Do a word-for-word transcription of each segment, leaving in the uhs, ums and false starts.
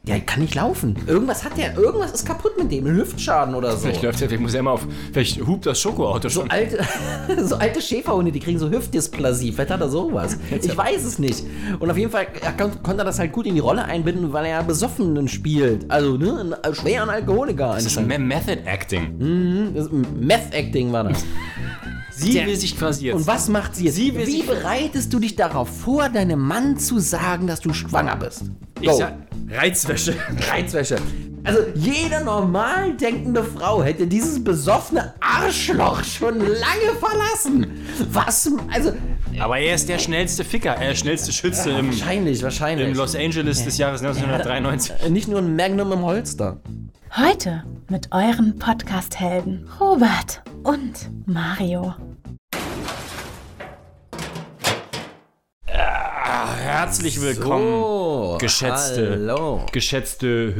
Ja, kann nicht laufen. Irgendwas hat der, irgendwas ist kaputt mit dem. Ein Hüftschaden oder so. Vielleicht läuft der, vielleicht muss er immer auf, vielleicht hupt das Schokoauto so schon. alte, so alte Schäferhunde, die kriegen so Hüftdysplasie. Vielleicht hat er sowas. Ich weiß es nicht. Und auf jeden Fall er kon- konnte er das halt gut in die Rolle einbinden, weil er Besoffenen spielt. Also, ne, einen schweren Alkoholiker. Das ist Me- Method Acting. Mhm, das- Meth-Acting war das. Sie Der- will sich quasi jetzt... Und was macht sie jetzt? Sie will Wie sich- bereitest du dich darauf vor, deinem Mann zu sagen, dass du schwanger bist? Ich Go. sag, Reizwäsche. Reizwäsche. Also jede normal denkende Frau hätte dieses besoffene Arschloch schon lange verlassen. Was? Also Aber er ist der schnellste Ficker, er ist der schnellste Schütze im, wahrscheinlich, wahrscheinlich. im Los Angeles des Jahres neunzehnhundertdreiundneunzig. Äh, Nicht nur ein Magnum im Holster. Heute mit euren Podcast-Helden Robert und Mario. Ah, herzlich willkommen, So, geschätzte, hallo. geschätzte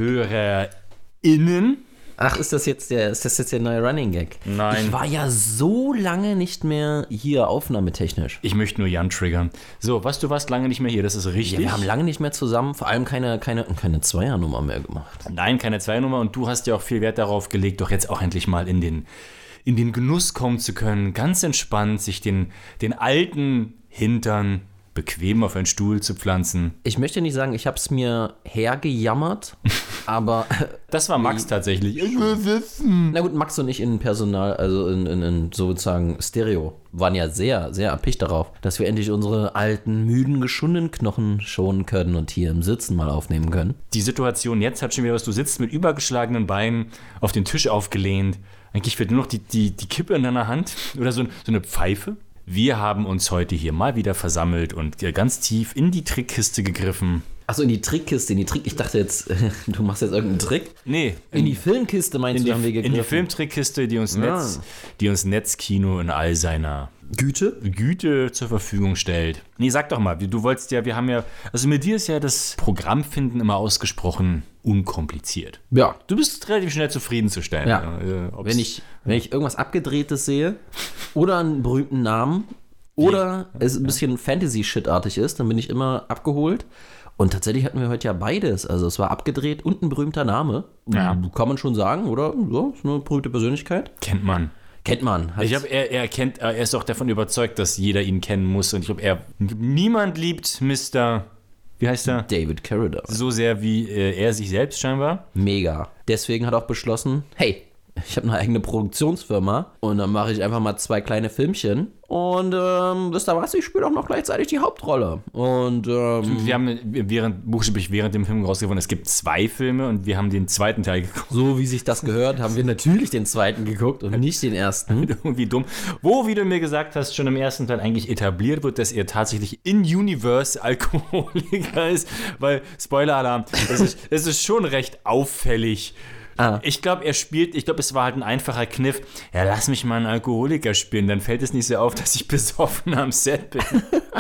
HörerInnen. Ach, ist das jetzt der, ist das jetzt der neue Running Gag? Nein. Ich war ja so lange nicht mehr hier aufnahmetechnisch. Ich möchte nur Jan triggern. So, was, du warst lange nicht mehr hier, das ist richtig. Ja, wir haben lange nicht mehr zusammen, vor allem keine, keine, keine Zweiernummer mehr gemacht. Nein, keine Zweinummer und du hast ja auch viel Wert darauf gelegt, doch jetzt auch endlich mal in den, in den Genuss kommen zu können, ganz entspannt sich den, den alten Hintern bequem auf einen Stuhl zu pflanzen. Ich möchte nicht sagen, ich habe es mir hergejammert, aber Das war Max tatsächlich. Ich will na gut, Max und ich in Personal, also in, in, in sozusagen Stereo, waren ja sehr, sehr erpicht darauf, dass wir endlich unsere alten, müden, geschundenen Knochen schonen können und hier im Sitzen mal aufnehmen können. Die Situation jetzt hat schon wieder was. Du sitzt mit übergeschlagenen Beinen auf den Tisch aufgelehnt. Eigentlich fehlt nur noch die, die, die Kippe in deiner Hand oder so, so eine Pfeife. Wir haben uns heute hier mal wieder versammelt und ganz tief in die Trickkiste gegriffen. Achso, in die Trickkiste, in die Trick. Ich dachte jetzt, du machst jetzt irgendeinen Trick. Nee, In die Filmkiste meinst in du, haben wir die, gegriffen? in die Filmtrickkiste, die uns, Ja. Netz, die uns Netzkino in all seiner Güte? Güte zur Verfügung stellt. Nee, sag doch mal, du wolltest ja, wir haben ja, also mit dir ist ja das Programmfinden immer ausgesprochen unkompliziert. Ja. Du bist relativ schnell zufriedenzustellen. Ja. Äh, ob's- Wenn ich, wenn ich irgendwas Abgedrehtes sehe oder einen berühmten Namen oder es ein bisschen Fantasy-Shit-artig ist, dann bin ich immer abgeholt. Und tatsächlich hatten wir heute ja beides. Also es war abgedreht und ein berühmter Name. Ja. Kann man schon sagen, oder? So, ist eine berühmte Persönlichkeit. Kennt man. Kennt man. Hat- Ich glaube, er, er kennt, er ist auch davon überzeugt, dass jeder ihn kennen muss. Und ich glaube, er, niemand liebt Mister, wie heißt er? David Carradine. So sehr wie äh, er sich selbst scheinbar. Mega. Deswegen hat er auch beschlossen, hey, ich habe eine eigene Produktionsfirma und dann mache ich einfach mal zwei kleine Filmchen und ähm, wisst ihr was, ich spiele auch noch gleichzeitig die Hauptrolle. Und ähm, Wir haben während, buchstäblich während dem Film rausgefunden, es gibt zwei Filme und wir haben den zweiten Teil geguckt. so wie sich das gehört, haben wir natürlich den zweiten geguckt und nicht den ersten. Irgendwie dumm. Wo, wie du mir gesagt hast, schon im ersten Teil eigentlich etabliert wird, dass er tatsächlich in-Universe Alkoholiker ist, weil, Spoiler-Alarm, es ist, es ist schon recht auffällig. Ah. Ich glaube, er spielt, ich glaube, es war halt ein einfacher Kniff. Ja, lass mich mal einen Alkoholiker spielen, dann fällt es nicht so auf, dass ich besoffen am Set bin.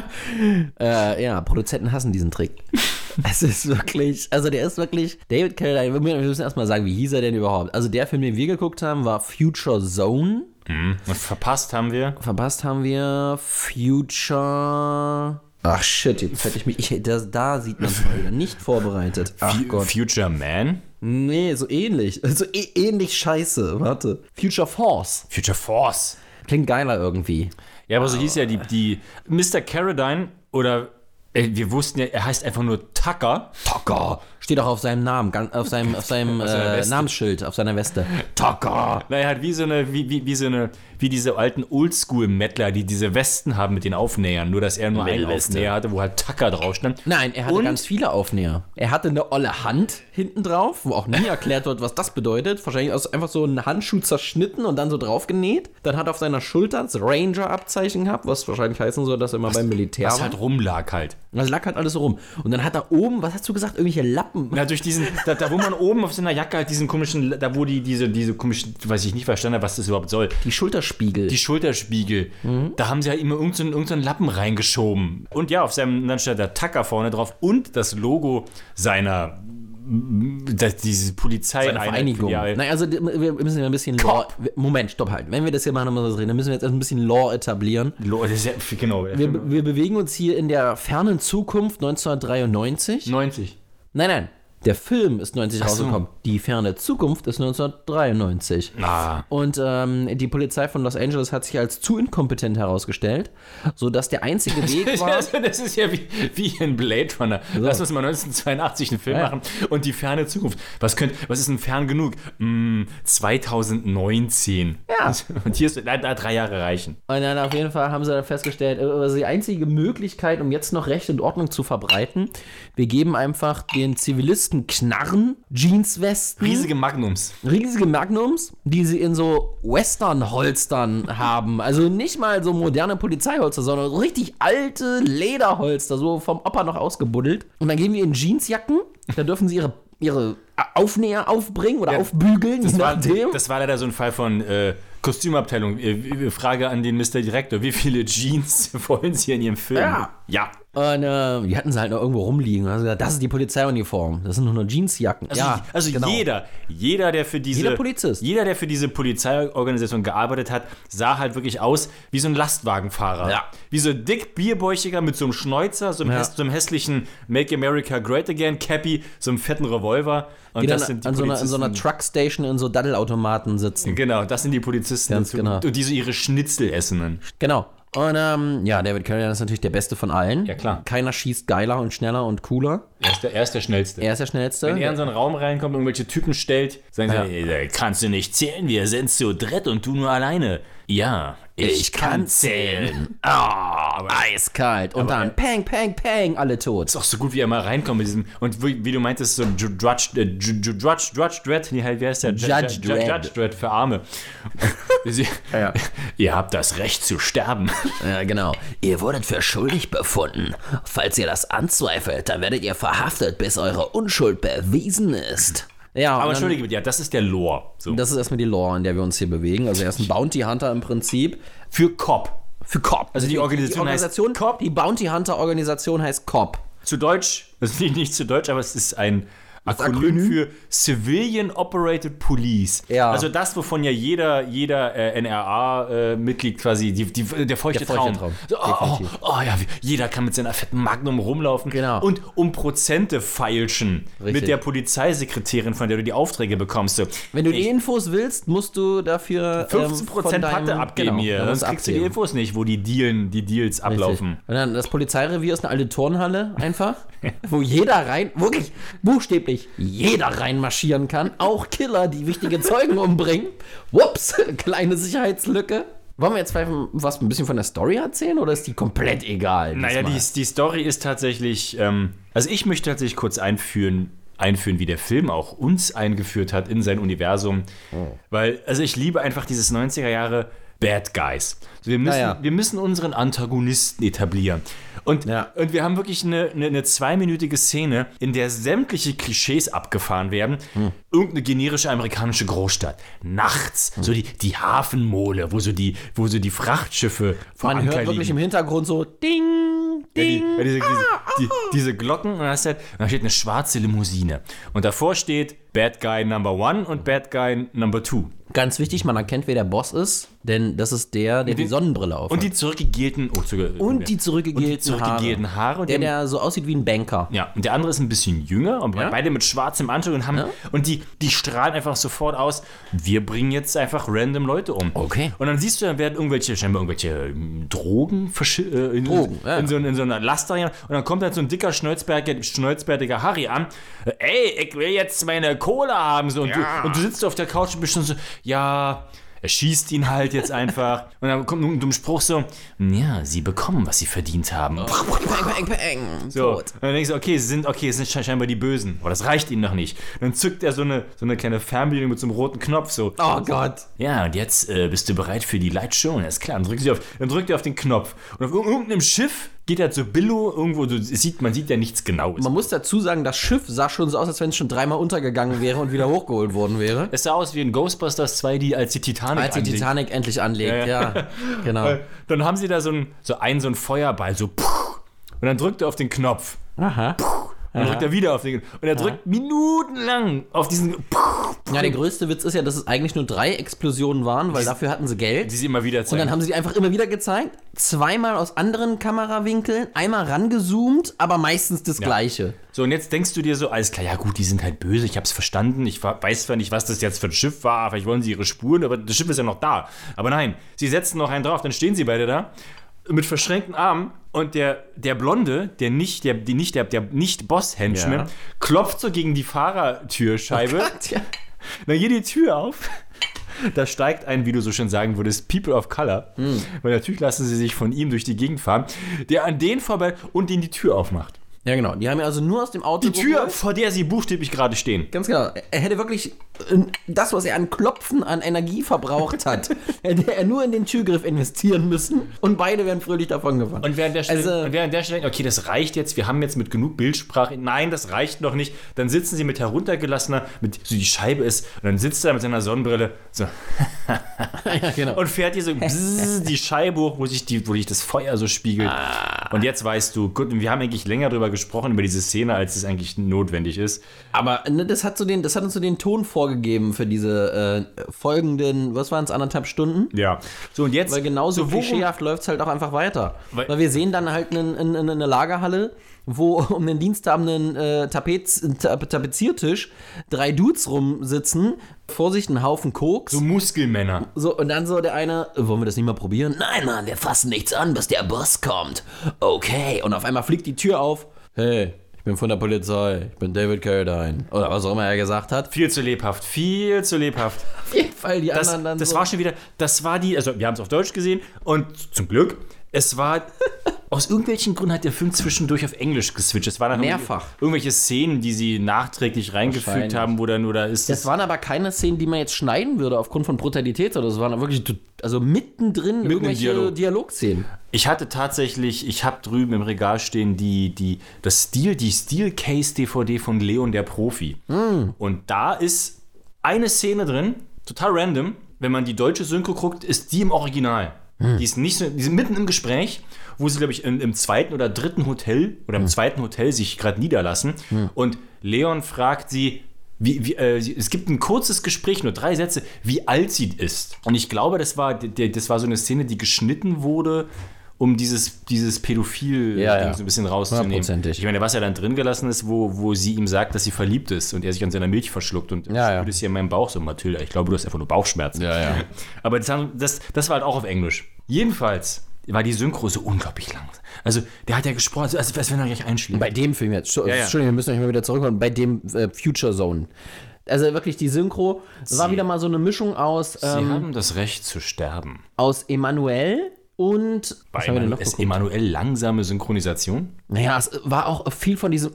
Äh, ja, Produzenten hassen diesen Trick. Es ist wirklich, also der ist wirklich, David Carradine, wir müssen erstmal sagen, wie hieß er denn überhaupt? Also der Film, den wir geguckt haben, war Future Zone. Und verpasst haben wir. Verpasst haben wir Future... Ach shit, jetzt hätte ich mich, ich, da, da sieht man es mal wieder, nicht vorbereitet. Ach Fu- Gott. Future Man? Nee, so ähnlich, so äh, ähnlich scheiße, warte. Future Force. Future Force. Klingt geiler irgendwie. Ja, aber so hieß ja die, die Mister Carradine oder äh, wir wussten ja, er heißt einfach nur Tucker. Tucker. Steht auch auf seinem Namen, ganz- auf seinem, auf seinem seiner äh, Weste. Namensschild, auf seiner Weste. Tucker. Na, er hat wie so eine, wie, wie, wie so eine, wie diese alten Oldschool-Mettler, die diese Westen haben mit den Aufnähern, nur dass er nur einen Metal-Weste. Aufnäher hatte, wo halt Tucker drauf stand. Nein, er hatte Und- ganz viele Aufnäher. Er hatte eine olle Hand hinten drauf, wo auch nie erklärt wird, was das bedeutet. Wahrscheinlich aus einfach so einen Handschuh zerschnitten und dann so drauf genäht. Dann hat er auf seiner Schulter das Ranger-Abzeichen gehabt, was wahrscheinlich heißen soll, dass er mal beim Militär Was war. halt rumlag halt. Das lag halt alles so rum. Und dann hat er oben, was hast du gesagt, irgendwelche Lappen. Na, durch diesen, da, da wo man oben auf seiner Jacke halt diesen komischen, da wo die, diese, diese komischen, weiß ich nicht verstanden habe, was das überhaupt soll. Die Schulterspiegel. Die Schulterspiegel. Da haben sie ja immer irgendeinen irgend so einen Lappen reingeschoben. Und ja, auf seinem, dann steht der Tucker vorne drauf und das Logo seiner, das, diese Polizei. Seine Vereinigung. Ja, Nein, also wir müssen ja ein bisschen Law. Moment, stopp halt. Wenn wir das hier machen, dann müssen wir jetzt ein bisschen Law etablieren. Lo- das ist ja, genau. der Wir, wir bewegen uns hier in der fernen Zukunft neunzehnhundertdreiundneunzig. neunzig. Nein, nein. Der Film ist neunzig Ach so. rausgekommen. Die ferne Zukunft ist neunzehnhundertdreiundneunzig. Ah. Und ähm, die Polizei von Los Angeles hat sich als zu inkompetent herausgestellt, sodass der einzige Weg war... Das ist ja wie, wie in Blade Runner. So. Lass uns mal neunzehnhundertzweiundachtzig einen Film ja. machen und die ferne Zukunft. Was, könnt, was ist denn fern genug? Hm, zweitausendneunzehn. Ja. Und hier ist da, da drei Jahre reichen. Und dann auf jeden Fall haben sie dann festgestellt, also die einzige Möglichkeit, um jetzt noch Recht und Ordnung zu verbreiten, wir geben einfach den Zivilisten Knarren, Jeanswesten. Riesige Magnums. Riesige Magnums, die sie in so Western-Holstern haben. Also nicht mal so moderne Polizeiholster, sondern so richtig alte Lederholster, so vom Opa noch ausgebuddelt. Und dann geben wir ihnen Jeansjacken, da dürfen sie ihre, ihre Aufnäher aufbringen oder ja, aufbügeln, je nachdem. War, das war leider so ein Fall von äh, Kostümabteilung. Frage an den Mister Direktor, wie viele Jeans wollen Sie in Ihrem Film? Ja. Ja. Und äh, die hatten sie halt noch irgendwo rumliegen. Also gesagt, das ist die Polizeiuniform. Das sind nur noch Jeansjacken. Also, ja, also genau. jeder, jeder, der für diese jeder Polizist, jeder, der für diese Polizeiorganisation gearbeitet hat, sah halt wirklich aus wie so ein Lastwagenfahrer. Ja. Wie so ein dick Bierbäuchiger mit so einem Schnäuzer, so einem, ja. häss, so einem hässlichen Make America Great Again Cappy, so einem fetten Revolver. Und die das dann sind die an, so einer, an Polizisten. so einer Truckstation in so Daddelautomaten sitzen. Genau, das sind die Polizisten. Ganz genau. Und die so ihre Schnitzel essen. Genau. Und ähm, ja, David Carradine ist natürlich der Beste von allen. Ja, klar. Keiner schießt geiler und schneller und cooler. Er ist der, er ist der Schnellste. Er ist der Schnellste. Wenn er in so einen Raum reinkommt und irgendwelche Typen stellt, sagen Ja. sie, ey, kannst du nicht zählen, wir sind zu dritt und du nur alleine. Ja, ich, Ich kann zählen. Oh, eiskalt. Und Aber- dann peng, peng, peng, alle tot. Ist auch so gut, wie er mal reinkommt mit diesem, und wie, wie du meintest, so Ju- Drudge, äh, Ju- Ju- Drudge, Drudge Dredd, nee, halt, wer ist der? Ju- Judge Ju- Dredd. Judge Dredd für Arme. Sie, Ja. Ihr habt das Recht zu sterben. Ja, genau. Ihr wurdet für schuldig befunden. Falls ihr das anzweifelt, dann werdet ihr verhaftet, bis eure Unschuld bewiesen ist. Ja, Aber und dann- entschuldige bitte, ja, das ist der Lore. So. Das ist erstmal die Lore, in der wir uns hier bewegen. Also er ist ein Bounty Hunter im Prinzip. Für Cop. Für Cop. Also die Organisation die heißt Organisation, Cop. Die Bounty Hunter Organisation heißt Cop. Zu Deutsch, das ist nicht, nicht zu Deutsch, aber es ist ein Akronym, Akronym? für Civilian Operated Police. Ja. Also das, wovon ja jeder, jeder äh, N R A-Mitglied quasi, die, die, der feuchte Der feuchte Traum. Traum, So, oh, oh, definitiv. oh ja, jeder kann mit seiner fetten Magnum rumlaufen Genau. und um Prozente feilschen Richtig. mit der Polizeisekretärin, von der du die Aufträge bekommst. So, Wenn du ich- die Infos willst, musst du dafür fünfzehn Prozent ähm, von Patte deinem- abgeben genau, hier, da musst sonst kriegst du die abgeben. Infos nicht, wo die, Dealen, die Deals ablaufen. Richtig. Und dann das Polizeirevier ist eine alte Turnhalle einfach, wo jeder rein, wirklich buchstäblich jeder reinmarschieren kann. Auch Killer, die wichtige Zeugen umbringen. Whoops, kleine Sicherheitslücke. Wollen wir jetzt vielleicht was ein bisschen von der Story erzählen oder ist die komplett egal? Naja, diesmal? die, die Story ist tatsächlich, ähm, also ich möchte tatsächlich kurz einführen, einführen, wie der Film auch uns eingeführt hat in sein Universum. Weil, also ich liebe einfach dieses neunziger Jahre Bad Guys. Also wir, müssen, Naja. wir müssen unseren Antagonisten etablieren. Und, Ja. und wir haben wirklich eine, eine, eine zweiminütige Szene, in der sämtliche Klischees abgefahren werden. Hm. Irgendeine generische amerikanische Großstadt. Nachts, so die, die Hafenmole, wo so die, wo so die Frachtschiffe vor Man Anker hört wirklich liegen. im Hintergrund so Ding, Ja, die, Ding. ja, diese, diese, die, diese Glocken und dann, hast du halt, und da steht eine schwarze Limousine. Und davor steht Bad Guy Number One und Bad Guy Number Two. Ganz wichtig, man erkennt, wer der Boss ist, denn das ist der, der die, die- Sonnenbrille aufhat. Und die zurückgegelten oh, zurück, Und die zurückgegelten, und die zurückgegelten Haare. Und Der, die haben- der so aussieht wie ein Banker. ja, und der andere ist ein bisschen jünger und Ja. beide mit schwarzem Anzug und haben Ja. und die, die strahlen einfach sofort aus, wir bringen jetzt einfach random Leute um. Okay. Und dann siehst du, dann werden irgendwelche, scheinbar irgendwelche ähm, Drogen, verschi- äh, in, Drogen, ja. in, so, in so einer Laster rein. Und dann kommt halt so ein dicker, schnäuzbärtiger, schnäuzbärtiger Harry an. Äh, Ey, ich will jetzt meine Kohle haben. So, und, du, und du sitzt auf der Couch und bist schon so, ja, er schießt ihn halt jetzt einfach. Und dann kommt ein dummer Spruch so, ja, sie bekommen, was sie verdient haben. Peng, peng, peng. So, Tot. und dann denkst du, okay, sie sind, okay, es sind sche- scheinbar die Bösen. Aber das reicht ihnen noch nicht. Und dann zückt er so eine, so eine kleine Fernbedienung mit so einem roten Knopf. So, Oh Gott. ja, und jetzt äh, bist du bereit für die Lightshow? Und ist klar, dann drückt, sie auf, dann drückt er auf den Knopf. Und auf irgendeinem Schiff geht er zu Billo irgendwo, du, sieht, man sieht ja nichts Genaues. Man muss dazu sagen, das Schiff sah schon so aus, als wenn es schon dreimal untergegangen wäre und wieder hochgeholt worden wäre. Es sah aus wie in Ghostbusters zwei, die als die Titanic Als die anlegen. Titanic endlich anlegt, Ja, ja. Genau. Äh, Dann haben sie da so, ein, so einen, so einen Feuerball, so puh, und dann drückt er auf den Knopf. Aha. Und dann drückt er wieder auf den Und er drückt minutenlang auf diesen puh, Ja, der größte Witz ist ja, dass es eigentlich nur drei Explosionen waren, weil dafür hatten sie Geld. Die sie immer wieder zeigen. Und dann haben sie die einfach immer wieder gezeigt. Zweimal aus anderen Kamerawinkeln, einmal rangezoomt, aber meistens das Ja. Gleiche. So, und jetzt denkst du dir so, alles klar, ja gut, die sind halt böse, ich hab's verstanden, ich wa- weiß zwar nicht, was das jetzt für ein Schiff war, vielleicht wollen sie ihre Spuren, aber das Schiff ist ja noch da. Aber nein, sie setzen noch einen drauf, dann stehen sie beide da, mit verschränkten Armen und der, der Blonde, der nicht, der, die nicht, der, der nicht Boss-Henchman, Ja. klopft so gegen die Fahrertürscheibe, Gott, ja. dann geht die Tür auf. Da steigt ein, wie du so schön sagen würdest, People of Color. Hm. Weil natürlich lassen sie sich von ihm durch die Gegend fahren, der an denen vorbei und denen die Tür aufmacht. Ja, genau. Die haben ja also nur aus dem Auto Die Tür, geholt. vor der sie buchstäblich gerade stehen. Ganz genau. Er hätte wirklich äh, das, was er an Klopfen an Energie verbraucht hat, hätte er nur in den Türgriff investieren müssen und beide wären fröhlich davon gefahren. Und während der Stelle, Also- und während der Stelle denkt, okay, das reicht jetzt, wir haben jetzt mit genug Bildsprache, nein, das reicht noch nicht. Dann sitzen sie mit heruntergelassener, mit so die Scheibe ist, und dann sitzt er mit seiner Sonnenbrille so ja, genau. und fährt hier so bzzz, die Scheibe hoch, wo sich, die, wo sich das Feuer so spiegelt. Und jetzt weißt du, gut, wir haben eigentlich länger darüber gesprochen, über diese Szene, als es eigentlich notwendig ist. Aber ne, das, hat so den, das hat uns so den Ton vorgegeben für diese äh, folgenden, was waren es, anderthalb Stunden? Ja. So, und jetzt. Weil genauso so, worum- klischeehaft läuft es halt auch einfach weiter. Weil- Weil, wir sehen dann halt eine, eine, eine Lagerhalle, wo um den diensthabenden äh, Tapez, Ta- Tapeziertisch drei Dudes rumsitzen, vor sich ein Haufen Koks. So Muskelmänner. So, und dann so der eine, wollen wir das nicht mal probieren? Nein, Mann, wir fassen nichts an, bis der Boss kommt. Okay. Und auf einmal fliegt die Tür auf. Hey, ich bin von der Polizei. Ich bin David Carradine. Oder was auch immer er gesagt hat. Viel zu lebhaft, viel zu lebhaft. Auf jeden Fall die Das, anderen dann das so. war schon wieder, das war die, also wir haben es auf Deutsch gesehen und zum Glück, es war, aus irgendwelchen Gründen hat der Film zwischendurch auf Englisch geswitcht. Es waren dann Mehrfach. irgendwelche Szenen, die sie nachträglich reingefügt Wahrscheinlich. haben, wo dann, oder ist Das waren aber keine Szenen, die man jetzt schneiden würde aufgrund von Brutalität oder so. Das waren wirklich, also mittendrin im irgendwelche Dialog. Dialogszenen. Ich hatte tatsächlich, ich habe drüben im Regal stehen die, die, das Stil, die Steel-Case-D V D von Leon der Profi. Und da ist eine Szene drin, total random. Wenn man die deutsche Synchro guckt, ist die im Original. Die ist nicht so, die sind mitten im Gespräch, wo sie, glaube ich, im, im zweiten oder dritten Hotel oder im zweiten Hotel sich gerade niederlassen. Und Leon fragt sie, wie, wie, äh, sie- es gibt ein kurzes Gespräch, nur drei Sätze, wie alt sie ist. Und ich glaube, das war, der, das war so eine Szene, die geschnitten wurde, um dieses, dieses Pädophil Ja, ja. so ein bisschen rauszunehmen. Hundertprozentig. Ich meine, was ja dann drin gelassen ist, wo, wo sie ihm sagt, dass sie verliebt ist und er sich an seiner Milch verschluckt und Ja, ja. das ist ja in meinem Bauch so, Mathilda. Ich glaube, du hast einfach nur Bauchschmerzen. Ja, ja. Aber das, haben- das, das war halt auch auf Englisch. Jedenfalls war die Synchro so unglaublich lang. Also, der hat ja gesprochen, also, als, als wenn er gleich einschlägt. Bei dem Film jetzt. Scho- Ja, ja. Entschuldigung, wir müssen euch mal wieder zurückkommen. Bei dem äh, Future Zone. Also wirklich die Synchro, das war Sie- wieder mal so eine Mischung aus, Sie ähm, haben das Recht zu sterben. aus Emanuel und Bei was haben wir denn noch ist geguckt? Emanuel langsame Synchronisation? Naja, es war auch viel von diesem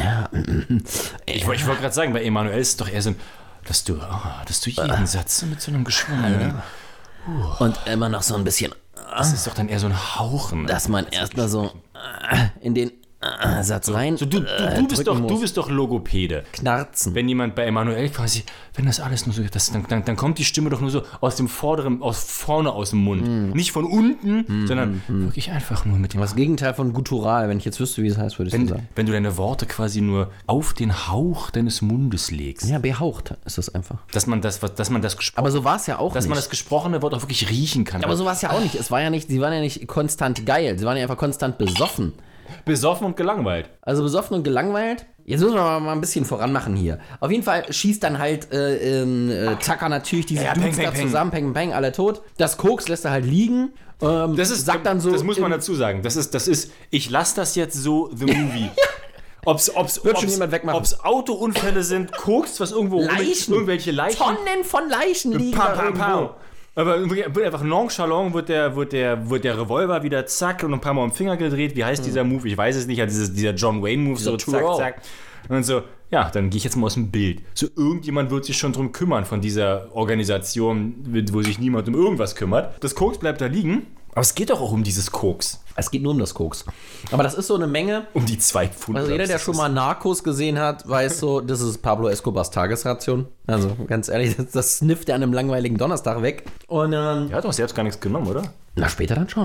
Ich, woll- ich wollte gerade sagen, bei Emanuel ist es doch eher so ein, dass du, oh, dass du jeden Satz mit so einem Geschwung, ne? und immer noch so ein bisschen, Das ist doch dann eher so ein Hauchen. dass man erstmal so äh, in den äh, Satz rein So, du, du, äh, du, bist drücken doch, du muss. bist doch Logopäde. Knarzen. Wenn jemand bei Emanuel quasi, wenn das alles nur so, das, dann, dann, dann kommt die Stimme doch nur so aus dem vorderen, aus vorne aus dem Mund. Mm. Nicht von unten, sondern wirklich einfach nur mit dem. Das Gegenteil von guttural, wenn ich jetzt wüsste, wie es heißt, würde ich so Wenn, sagen. wenn du deine Worte quasi nur auf den Hauch deines Mundes legst. Ja, behaucht ist das einfach. Dass man das, was- dass man das gesprochen, Aber so war es ja auch dass nicht. man das gesprochene Wort auch wirklich riechen kann. Aber so war es ja auch nicht. Es war ja nicht, sie waren ja nicht konstant geil, sie waren ja einfach konstant besoffen. Besoffen und gelangweilt. Also besoffen und gelangweilt. Jetzt müssen wir mal ein bisschen voranmachen hier. Auf jeden Fall schießt dann halt äh, ähm, äh, Tucker natürlich diese Ja, Dudes peng, da peng, peng. zusammen, peng, peng, alle tot. Das Koks lässt er halt liegen. Ähm, Das ist, sagt dann so. das muss man in- dazu sagen. Das ist, das ist, ich lasse das jetzt so, the movie. Ob's, ob's, Wird schon ob's, jemand wegmachen. ob's Autounfälle sind, Koks, was irgendwo rum- Leichen. irgendwelche Leichen. Tonnen von Leichen liegen Pam, da pam, irgendwo. pam. Aber wird einfach nonchalant wird der, wird, der, wird der Revolver wieder zack und ein paar Mal um den Finger gedreht. Wie heißt dieser Move? Ich weiß es nicht. Also dieses, dieser John Wayne-Move, so Dieser zack, Twirl. zack. Und dann so, ja, dann gehe ich jetzt mal aus dem Bild. So, irgendjemand wird sich schon drum kümmern von dieser Organisation, wo sich niemand um irgendwas kümmert. Das Koks bleibt da liegen. Aber es geht doch auch um dieses Koks. Es geht nur um das Koks. Aber das ist so eine Menge. Um die zwei Pfund. Also jeder, der Das schon ist- mal Narcos gesehen hat, weiß so, das ist Pablo Escobars Tagesration. Also ganz ehrlich, das, das snifft er an einem langweiligen Donnerstag weg. Und ähm, Er hat doch selbst gar nichts genommen, oder? na, später dann schon.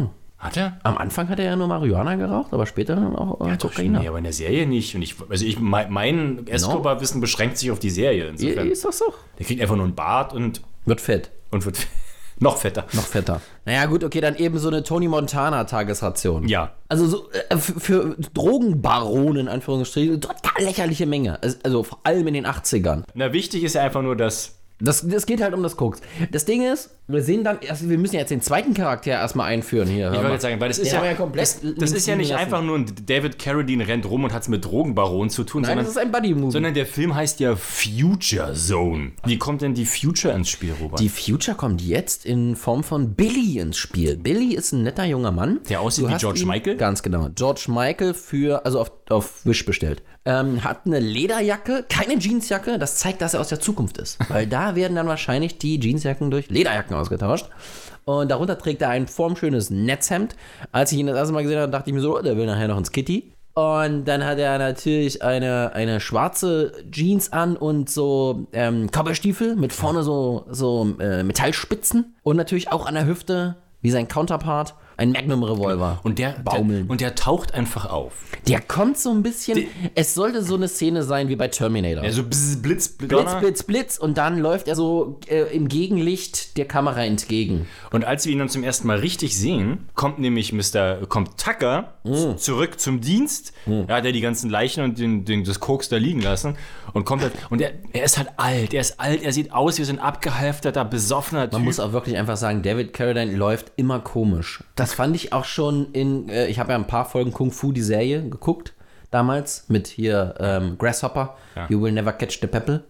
Hat er? Am Anfang hat er ja nur Marihuana geraucht, aber später dann auch äh, Kokain. Nee, aber in der Serie nicht. Und ich, also ich, mein, mein Escobar-Wissen beschränkt sich auf die Serie. Insofern. Ist das so? Der kriegt einfach nur einen Bart und, Wird fett. und wird noch fetter. Noch fetter. Naja, gut, okay, dann eben so eine Tony Montana-Tagesration. Ja. Also so äh, für, für Drogenbaronen, in Anführungsstrichen, total lächerliche Menge. Also, also vor allem in den achtzigern. Na, wichtig ist ja einfach nur, dass Das, das geht halt um das Koks. Das Ding ist, wir sehen dann, also wir müssen ja jetzt den zweiten Charakter erstmal einführen hier. Ich wollte jetzt sagen, weil das ist Der ja, war ja komplett das, das links ist ja nicht liegen einfach nur ein David Carradine rennt rum und hat es mit Drogenbaron zu tun, Nein, sondern, das ist ein Buddy-Movie. sondern der Film heißt ja Future Zone. Wie kommt denn die Future ins Spiel, Robert? Die Future kommt jetzt in Form von Billy ins Spiel. Billy ist ein netter junger Mann. Der aussieht Du wie hast George ihn- Michael? Ganz genau. George Michael für, also auf, auf Wish bestellt. Ähm, hat eine Lederjacke, keine Jeansjacke. Das zeigt, dass er aus der Zukunft ist. Weil da werden dann wahrscheinlich die Jeansjacken durch Lederjacken ausgetauscht. Und darunter trägt er ein formschönes Netzhemd. Als ich ihn das erste Mal gesehen habe, dachte ich mir so, oh, der will nachher noch ins Kitty. Und dann hat er natürlich eine, eine schwarze Jeans an und so ähm, Cowboystiefel mit vorne so, so äh, Metallspitzen. Und natürlich auch an der Hüfte, wie sein Counterpart, ein Magnum-Revolver. Und der, Baumeln. der, und der taucht einfach auf. Der kommt so ein bisschen, Die- es sollte so eine Szene sein wie bei Terminator. Also Blitz, Blitz, Blitz, Blitz, Blitz und dann läuft er so äh, im Gegenlicht der Kamera entgegen. Und als wir ihn dann zum ersten Mal richtig sehen, kommt nämlich Mister kommt Tucker z- zurück zum Dienst. Da hat er die ganzen Leichen und den, den, das Koks da liegen lassen und kommt halt, und er, er ist halt alt, er ist alt, er sieht aus wie so ein abgehalfterter, besoffener Typ. Man muss auch wirklich einfach sagen, David Carradine läuft immer komisch. Das fand ich auch schon in, äh, ich habe ja ein paar Folgen Kung Fu, die Serie, geguckt, damals, mit hier ähm, Grasshopper, Ja. You Will Never Catch the Pebble.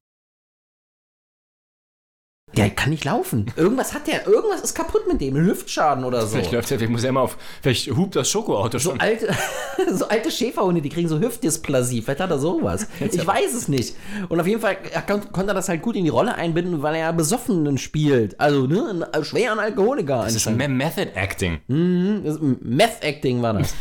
Der kann nicht laufen. Irgendwas hat der, irgendwas ist kaputt mit dem, Hüftschaden oder so. Vielleicht läuft er, vielleicht muss er immer auf, vielleicht hupt das Schokoauto So schon. alte, so alte Schäferhunde, die kriegen so Hüftdysplasie. Vielleicht hat er sowas. Ich weiß es nicht. Und auf jeden Fall er kon- konnte er das halt gut in die Rolle einbinden, weil er ja Besoffenen spielt. Also, ne, einen schweren Alkoholiker. Das ist anscheinend. Me- Method Acting. Das- Meth-Acting war das.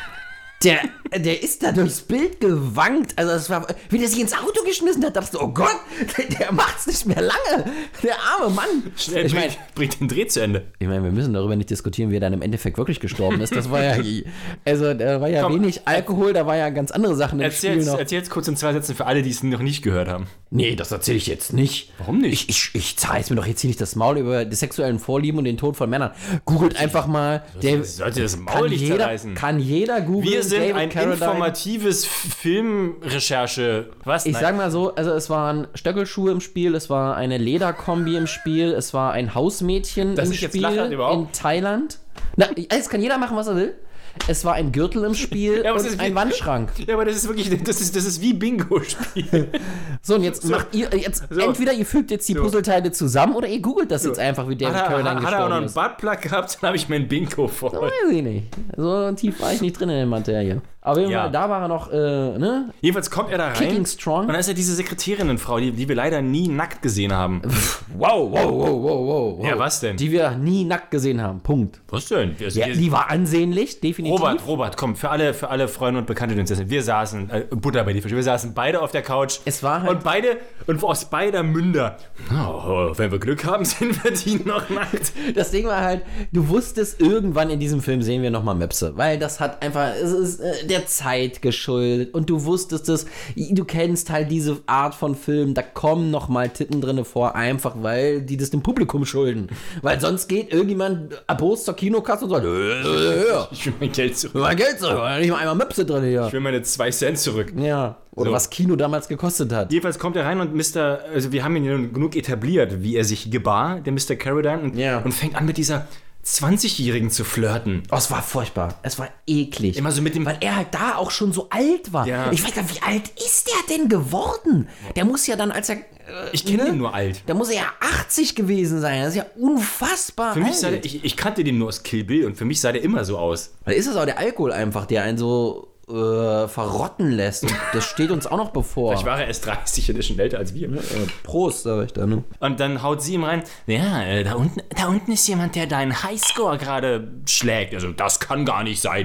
Der, der ist da durchs Bild gewankt. Also, es war, wie der sich ins Auto geschmissen hat, dachte ich, oh Gott, der, der macht's nicht mehr lange. Der arme Mann. Schnell, Ich meine, bringt, bringt den Dreh zu Ende. ich meine, wir müssen darüber nicht diskutieren, wie er dann im Endeffekt wirklich gestorben ist. Das war ja, also, da war ja Komm, wenig Alkohol, da war ja ganz andere Sachen im Erzähl Spiel jetzt, noch. erzähl jetzt kurz in zwei Sätzen für alle, die es noch nicht gehört haben. Nee, das erzähle ich jetzt nicht. Warum nicht? Ich, ich, ich zerreiß mir doch jetzt hier nicht das Maul über die sexuellen Vorlieben und den Tod von Männern. Googelt einfach mal. Der, Sollte das Maul kann, nicht jeder, zerreißen. kann jeder googeln. Wir sind David ein Carradine. informatives Filmrecherche. Was? Ich Nein. sag mal so, also es waren Stöckelschuhe im Spiel, es war eine Lederkombi im Spiel, es war ein Hausmädchen Dass im ich jetzt Spiel lache, überhaupt? in Thailand. Na, es kann jeder machen, was er will. Es war ein Gürtel im Spiel Ja, aber es und ist ein wie- Wandschrank. Ja, aber das ist wirklich, das ist, das ist wie Bingo-Spiel. So, und jetzt macht ihr, jetzt So. entweder ihr fügt jetzt die So. Puzzleteile zusammen oder ihr googelt das jetzt einfach, wie David Hat er, Carradine hat er auch noch gestorben einen ist. Buttplug gehabt, dann habe ich mein Bingo voll. Weiß ich nicht. So tief war ich nicht drin in der Materie. Aber jeden Ja. Fall, da war er noch, äh, ne? Jedenfalls kommt er da rein. Kicking strong. Und dann ist ja diese Sekretärinnenfrau, die, die wir leider nie nackt gesehen haben. Wow, wow, wow, wow, wow, wow. Ja, was denn? Die wir nie nackt gesehen haben. Punkt. Was denn? Wir, Ja, wir, die war ansehnlich, definitiv. Robert, Robert, komm, für alle, für alle Freunde und Bekannte, die uns das sind. Wir saßen, äh, Butter bei die Fische, wir saßen beide auf der Couch. Es war halt- Und beide, und aus beider Münder. Oh, wenn wir Glück haben, sind wir die noch nackt. Das Ding war halt, du wusstest, irgendwann in diesem Film sehen wir nochmal Möpse. Weil das hat einfach, es ist äh, der Zeit geschuldet. Und du wusstest es, du kennst halt diese Art von Film, da kommen nochmal Titten drinne vor, einfach weil die das dem Publikum schulden. Weil sonst geht irgendjemand erbost zur Kinokasse und sagt, hör, Ich will mein Geld zurück. mein Geld zurück, nicht mal einmal Möpse drin hier. Ich will meine zwei Cent zurück. Ja, oder So. was Kino damals gekostet hat. Jedenfalls kommt er rein und Mister, also wir haben ihn ja nun genug etabliert, wie er sich gebar, der Mister Carradine, und, Ja. und fängt an mit dieser zwanzigjährigen zu flirten. Oh, es war furchtbar. Es war eklig. Immer so mit dem- Weil er halt da auch schon so alt war. Ja. Ich weiß gar nicht, wie alt ist der denn geworden? Der muss ja dann, als er. Äh, Ich kenne ne? ihn nur alt. Da muss er ja achtzig gewesen sein. Das ist ja unfassbar Für mich alt. sah der, ich, ich kannte den nur aus Kill Bill und für mich sah der immer so aus. Weil ist es auch der Alkohol einfach, der einen so äh, verrotten lässt. Und das steht uns auch noch bevor. Ich war ja erst dreißig, der ist schon älter als wir. Äh, Prost, sag ich da, ne? Und dann haut sie ihm rein, ja, äh, da unten, da unten ist jemand, der deinen Highscore gerade schlägt. Also das kann gar nicht sein.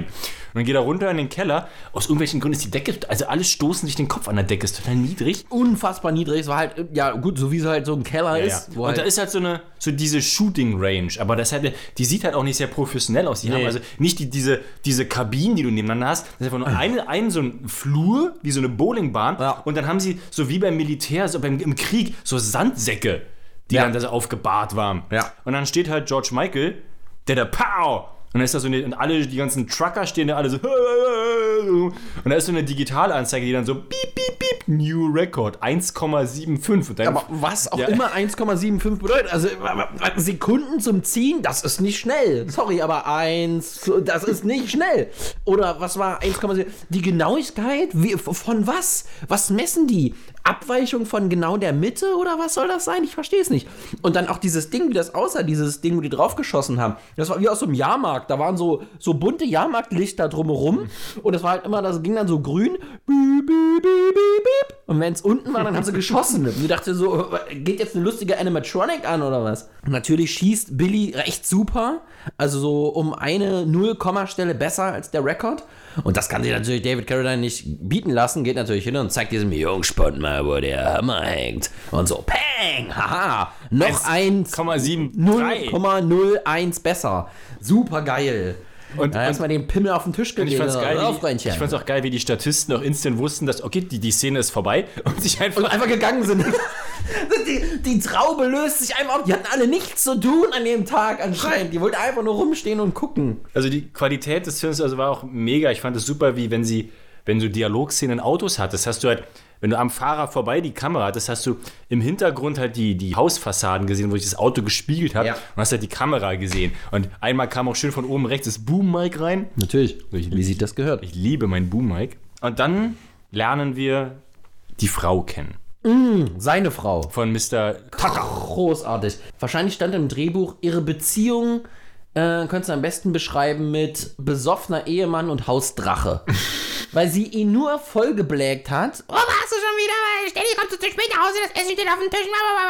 dann geht er runter in den Keller. Aus irgendwelchen Gründen ist die Decke, also alle stoßen sich den Kopf an der Decke, ist total niedrig. Unfassbar niedrig. Es war halt, ja gut, so wie es halt so ein Keller Ja, ist. ja. Wo Und halt da ist halt so eine, so diese Shooting-Range, aber das halt, die sieht halt auch nicht sehr professionell aus. Die Nee. haben also nicht die, diese, diese Kabinen, die du nebeneinander hast, das ist einfach nur eine, ein, so ein Flur, wie so eine Bowlingbahn, Ja. und dann haben sie, so wie beim Militär, so beim, im Krieg, so Sandsäcke, die Ja. dann da so aufgebahrt waren. Ja. Und dann steht halt George Michael, der da pow! Und da ist da so eine, und alle, die ganzen Trucker stehen da alle so, und da ist so eine Digitalanzeige, die dann so, piep, piep, piep, New Record, eins Komma fünfundsiebzig. Und dann, aber was auch Ja. immer eins Komma fünfundsiebzig bedeutet, also Sekunden zum Ziehen, das ist nicht schnell. Sorry, aber eins, das ist nicht schnell. Oder was war eins Komma sieben? Die Genauigkeit, wie, von was? Was messen die? Abweichung von genau der Mitte oder was soll das sein? Ich verstehe es nicht. Und dann auch dieses Ding, wie das aussah, dieses Ding, wo die draufgeschossen haben. Das war wie aus so einem Jahrmarkt. Da waren so, so bunte Jahrmarktlichter drumherum. Und das war halt immer, das ging dann so grün. Piep, piep, piep, piep, piep. Und wenn es unten war, dann haben sie geschossen. Und ich dachte so, geht jetzt eine lustige Animatronic an oder was? Und natürlich schießt Billy recht super. Also so um eine Null-Komma-Stelle besser als der Rekord. Und das kann sich natürlich David Carradine nicht bieten lassen. Geht natürlich hin und zeigt diesem Jungspund mal, wo der Hammer hängt. Und so, peng, haha, noch eins Komma sieben null drei. Komma null eins besser. Super geil. Und- da erstmal den Pimmel auf den Tisch Und gelegt. ich fand's geil, auf, wie die, Röntchen. ich fand's auch geil, wie die Statisten auch instant wussten, dass, okay, die, die Szene ist vorbei und sich einfach... Und einfach gegangen sind. die, die Traube löst sich einfach auf. Die hatten alle nichts zu tun an dem Tag anscheinend. Die wollten einfach nur rumstehen und gucken. Also die Qualität des Films also war auch mega. Ich fand es super, wie wenn sie, wenn du Dialogszenen in Autos hattest, hast du halt, wenn du am Fahrer vorbei die Kamera hattest, hast du im Hintergrund halt die, die Hausfassaden gesehen, wo sich das Auto gespiegelt hat, Ja. und hast halt die Kamera gesehen. Und einmal kam auch schön von oben rechts das Boom-Mic rein. Natürlich. Wie sich das gehört. Ich liebe mein Boom-Mic. Und dann lernen wir die Frau kennen. Seine Frau. Von Mister Großartig. Wahrscheinlich stand im Drehbuch, ihre Beziehung äh, könntest du am besten beschreiben mit besoffener Ehemann und Hausdrache. Weil sie ihn nur vollgeblägt hat. Oh, warst du schon wieder? Ständig kommst du zu spät nach Hause, das Essen steht auf dem Tisch.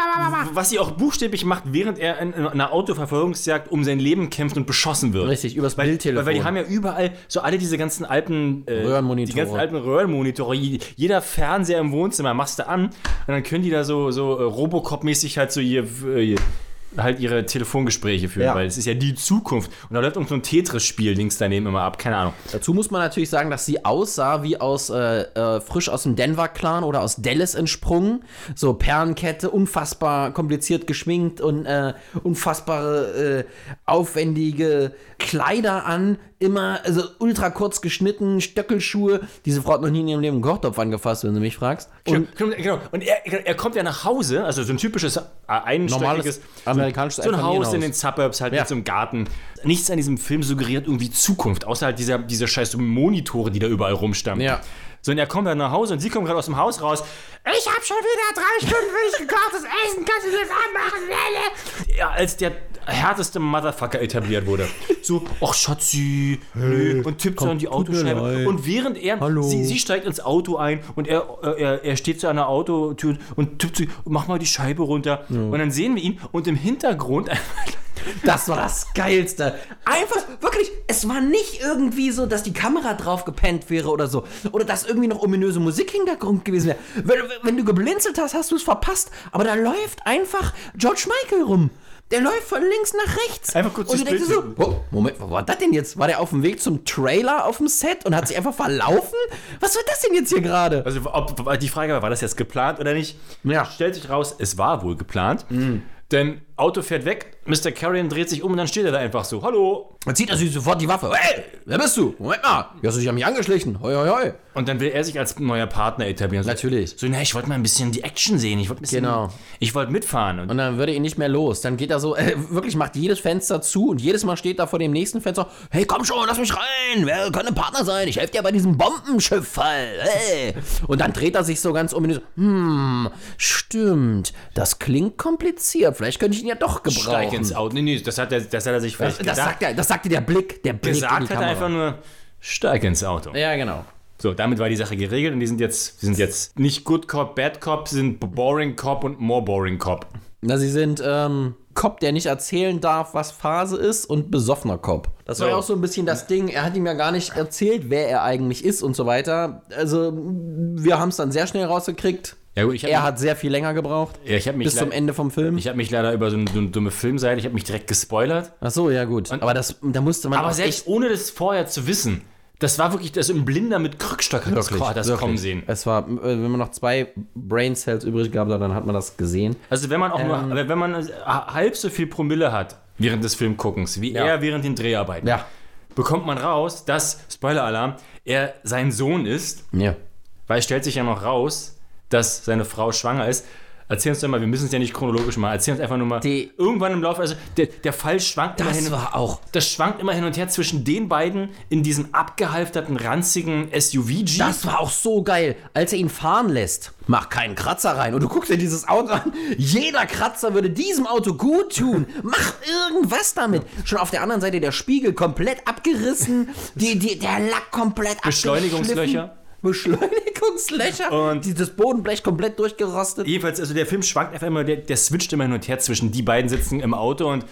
Was sie auch buchstäblich macht, während er in, in einer Autoverfolgungsjagd um sein Leben kämpft und beschossen wird. Richtig, übers Weil, Bildtelefon. weil, weil die haben ja überall so alle diese ganzen alten äh, Röhrenmonitore. Die ganzen alten Röhrenmonitore. Jeder Fernseher im Wohnzimmer machst du an und dann können die da so, so äh, Robocop-mäßig halt so ihr, äh, halt ihre Telefongespräche führen, Ja. weil es ist ja die Zukunft. Und da läuft irgend so ein Tetris-Spiel links daneben immer ab, keine Ahnung. Dazu muss man natürlich sagen, dass sie aussah wie aus äh, äh, frisch aus dem Denver-Clan oder aus Dallas entsprungen. So Perlenkette, unfassbar kompliziert geschminkt und äh, unfassbare äh, aufwendige Kleider an. Immer, also ultra kurz geschnitten, Stöckelschuhe. Diese Frau hat noch nie in ihrem Leben einen Kochtopf angefasst, wenn du mich fragst. Und Genau, genau. Und er, er kommt ja nach Hause, also so ein typisches äh, einstöckiges normales amerikanisches so ein Haus Einfamilienhaus. in den Suburbs, halt Ja. mit so einem Garten. Nichts an diesem Film suggeriert irgendwie Zukunft, außer halt dieser, dieser scheiß Monitore, die da überall rumstanden. Ja. So, und er kommt dann nach Hause und sie kommt gerade aus dem Haus raus. Ich hab schon wieder drei Stunden für dich gekochtes Essen, kannst du das anmachen? Ja, als der härteste Motherfucker etabliert wurde. So, ach Schatzi, nö, und tippt so an die tut mir Autoscheibe. leid. Und während er, Hallo. sie, sie steigt ins Auto ein und er, er, er steht zu einer Autotür und tippt sie, mach mal die Scheibe runter. Und dann sehen wir ihn und im Hintergrund das war das Geilste. Einfach, wirklich, es war nicht irgendwie so, dass die Kamera drauf gepennt wäre oder so. Oder dass irgendwie noch ominöse Musik im Hintergrund gewesen wäre. Wenn, wenn du geblinzelt hast, hast du es verpasst. Aber da läuft einfach George Michael rum. Der läuft von links nach rechts. Einfach kurz Und du das denkst dir Bild so, oh, Moment, was war das denn jetzt? War der auf dem Weg zum Trailer auf dem Set und hat sich einfach verlaufen? Was war das denn jetzt hier gerade? Also ob, die Frage war, war das jetzt geplant oder nicht? Ja. Stellt sich raus, es war wohl geplant. Denn Auto fährt weg, Mister Carrion dreht sich um und dann steht er da einfach so, hallo. Dann zieht er sich sofort die Waffe. Hey, wer bist du? Moment mal, wie hast du dich an mich angeschlichen? Hoi, hoi, hoi. Und dann will er sich als neuer Partner etablieren. So, Natürlich. So, na, ich wollte mal ein bisschen die Action sehen. Ich wollte ein bisschen, Genau. ich wollte mitfahren. Und Und dann würde ihn nicht mehr los. Dann geht er so, äh, wirklich macht jedes Fenster zu und jedes Mal steht da vor dem nächsten Fenster, hey, komm schon, lass mich rein, wer kann ein Partner sein? Ich helfe dir bei diesem Bombenschiff-Fall. Hey. Und dann dreht er sich so ganz ominös, hm, stimmt, das klingt kompliziert, vielleicht könnte ich ihn ja doch steig ins gebrauchen. Auto. Nee, nee, das hat er, das hat er sich Das, vielleicht das, gedacht. sagt er, das sagte der Blick, der Blick in die gesagt hat er Kamera. einfach nur, steig ins Auto. Ja, genau. So, damit war die Sache geregelt und die sind jetzt, die sind jetzt nicht Good Cop, Bad Cop, sie sind Boring Cop und More Boring Cop. Na, sie sind ähm, Cop, der nicht erzählen darf, was Phase ist, und besoffener Cop. Das war So. ja auch so ein bisschen das Ding. Er hat ihm ja gar nicht erzählt, wer er eigentlich ist und so weiter. Also, wir haben es dann sehr schnell rausgekriegt. Ja, gut, ich hab er mich- hat sehr viel länger gebraucht. Ja, ich hab mich bis zum leid- Ende vom Film. Ich habe mich leider über so eine, so eine dumme Filmseite, ich habe mich direkt gespoilert. Ach so, ja gut. Aber das, da musste man Aber auch selbst echt ohne das vorher zu wissen, das war wirklich, das ein Blinder mit Krückstock hat das, hat das wirklich. kommen sehen. Es war, äh, wenn man noch zwei Brain Cells übrig gehabt hat, dann hat man das gesehen. Also wenn man auch Ähm. nur, wenn man halb so viel Promille hat während des Filmguckens, wie Ja. er während den Dreharbeiten, Ja. bekommt man raus, dass, Spoiler-Alarm, er sein Sohn ist, Ja. weil es stellt sich ja noch raus, dass seine Frau schwanger ist. Erzähl uns doch mal, wir müssen es ja nicht chronologisch machen, erzähl uns einfach nur mal, Die- irgendwann im Laufe, also der, der Fall schwankt immer hin, Das war auch. das schwankt immer hin und her zwischen den beiden in diesem abgehalfterten, ranzigen S U V-Jeep. Das war auch so geil, als er ihn fahren lässt. Mach keinen Kratzer rein. Und du guckst dir dieses Auto an. Jeder Kratzer würde diesem Auto gut tun. Mach irgendwas damit. Schon auf der anderen Seite der Spiegel komplett abgerissen. Die, die, der Lack komplett Beschleunigungslöcher. abgeschliffen. Beschleunigungslöcher. Und- dieses Bodenblech komplett durchgerostet. Jedenfalls, also der Film schwankt einfach immer, der, der switcht immer hin und her zwischen die beiden sitzen im Auto und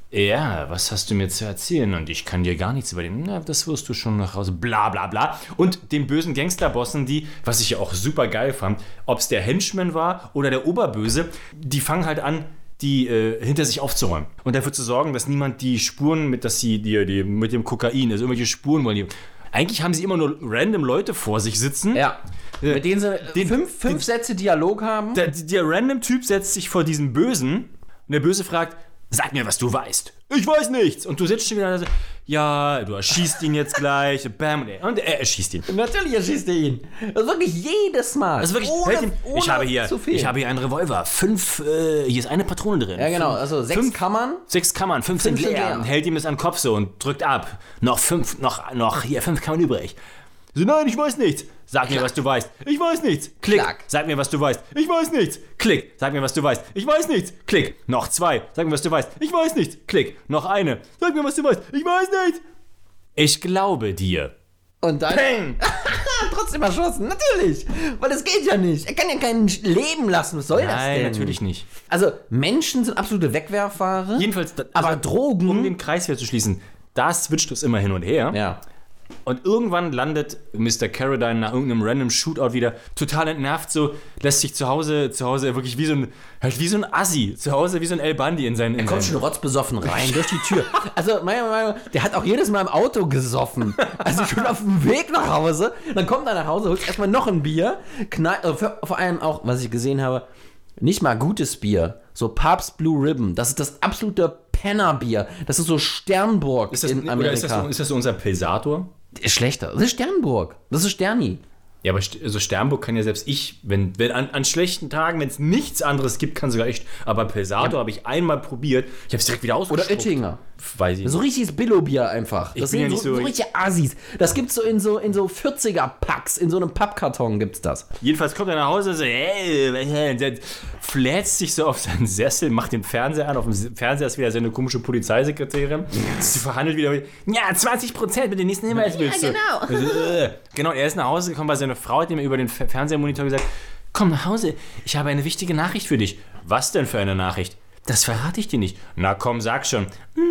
ja, was hast du mir zu erzählen? Und ich kann dir gar nichts über den, na, das wirst du schon nach Hause, bla bla bla. Und den bösen Gangsterbossen, die, was ich ja auch super geil fand, ob es der Henchman war oder der Oberböse, die fangen halt an, die äh, hinter sich aufzuräumen und dafür zu sorgen, dass niemand die Spuren mit, dass sie die, die mit dem Kokain, also irgendwelche Spuren wollen die. Eigentlich haben sie immer nur random Leute vor sich sitzen. Ja. Äh, Mit denen sie den- fünf, fünf den- Sätze Dialog haben. Der, der random Typ setzt sich vor diesen Bösen und der Böse fragt, sag mir, was du weißt. Ich weiß nichts. Und du sitzt schon wieder da so, ja, du erschießt ihn jetzt gleich. Bam, und er, und er erschießt ihn. Natürlich erschießt er ihn. Das ist wirklich jedes Mal. Also wirklich, ohne, hält ihm, ohne ich, habe hier, zu viel. ich habe hier einen Revolver. Fünf, äh, hier ist eine Patrone drin. Ja, genau. Fünf, Also sechs fünf, Kammern. Sechs Kammern, fünf sind Fünf sind leer. leer. Und hält ihm das an den Kopf so und drückt ab. Noch fünf, noch, noch, hier, fünf Kammern übrig. So, nein, ich weiß nichts. Sag mir, was du weißt. Ich weiß nichts. Klick. Klack. Sag mir, was du weißt. Ich weiß nichts. Klick. Sag mir, was du weißt. Ich weiß nichts. Klick. Noch zwei. Sag mir, was du weißt. Ich weiß nichts. Klick. Noch eine. Sag mir, was du weißt. Ich weiß nichts. Ich glaube dir. Und dann Peng. trotzdem erschossen. Natürlich. Weil das geht ja nicht. Er kann ja keinen leben lassen. Was soll das Nein, denn? natürlich nicht. Also, Menschen sind absolute Wegwerfware. Jedenfalls, da- Aber also, Drogen- um den Kreis wieder zu schließen, da switcht es immer hin und her. Ja. Und irgendwann landet Mister Carradine nach irgendeinem random Shootout wieder total entnervt, so lässt sich zu Hause, zu Hause wirklich wie so ein, halt wie so ein Assi, zu Hause wie so ein El Bandi in seinen. Er kommt schon rotzbesoffen rein durch die Tür. Also, meiner Meinung nach, der hat auch jedes Mal im Auto gesoffen. Also schon auf dem Weg nach Hause. Dann kommt er nach Hause, holt erstmal noch ein Bier. Knall, äh, vor vor allem auch, was ich gesehen habe, nicht mal gutes Bier. So Pabst Blue Ribbon. Das ist das absolute Pennerbier. Das ist so Sternburg Ist das, in oder Amerika. ist das, so, ist das so unser Pelsator? Ist schlechter. Das ist Sternburg. Das ist Sterni. Ja, aber St- also Sternburg kann ja selbst ich, wenn, wenn an, an schlechten Tagen, wenn es nichts anderes gibt, kann sogar echt. Aber Pelsator habe ich einmal probiert. Ich habe es direkt wieder Oder ausgespuckt. Oettinger. Weiß ich So nicht. richtiges Billo-Bier einfach. Das bin ja sind nicht so, so- so richtige Assis. Das gibt's so in so in so vierziger-Packs, in so einem Pappkarton gibt's das. Jedenfalls kommt er nach Hause und so, hey, der fläzt sich so auf seinen Sessel, macht den Fernseher an. Auf dem Fernseher ist wieder seine komische Polizeisekretärin. Sie verhandelt wieder, ja, zwanzig Prozent mit den nächsten Hinweis willst du. genau. Also, äh, genau, er ist nach Hause gekommen, weil seine Frau hat ihm über den F- Fernsehmonitor gesagt, komm nach Hause, ich habe eine wichtige Nachricht für dich. Was denn für eine Nachricht? Das verrate ich dir nicht. Na komm, sag schon.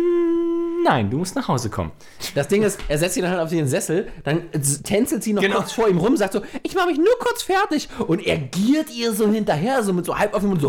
Mm, nein, du musst nach Hause kommen. Das Ding ist, er setzt ihn dann halt auf den Sessel, dann tänzelt sie noch Genau. kurz vor ihm rum, sagt so, ich mache mich nur kurz fertig. Und er giert ihr so hinterher, so mit so halb auf dem Mund, so,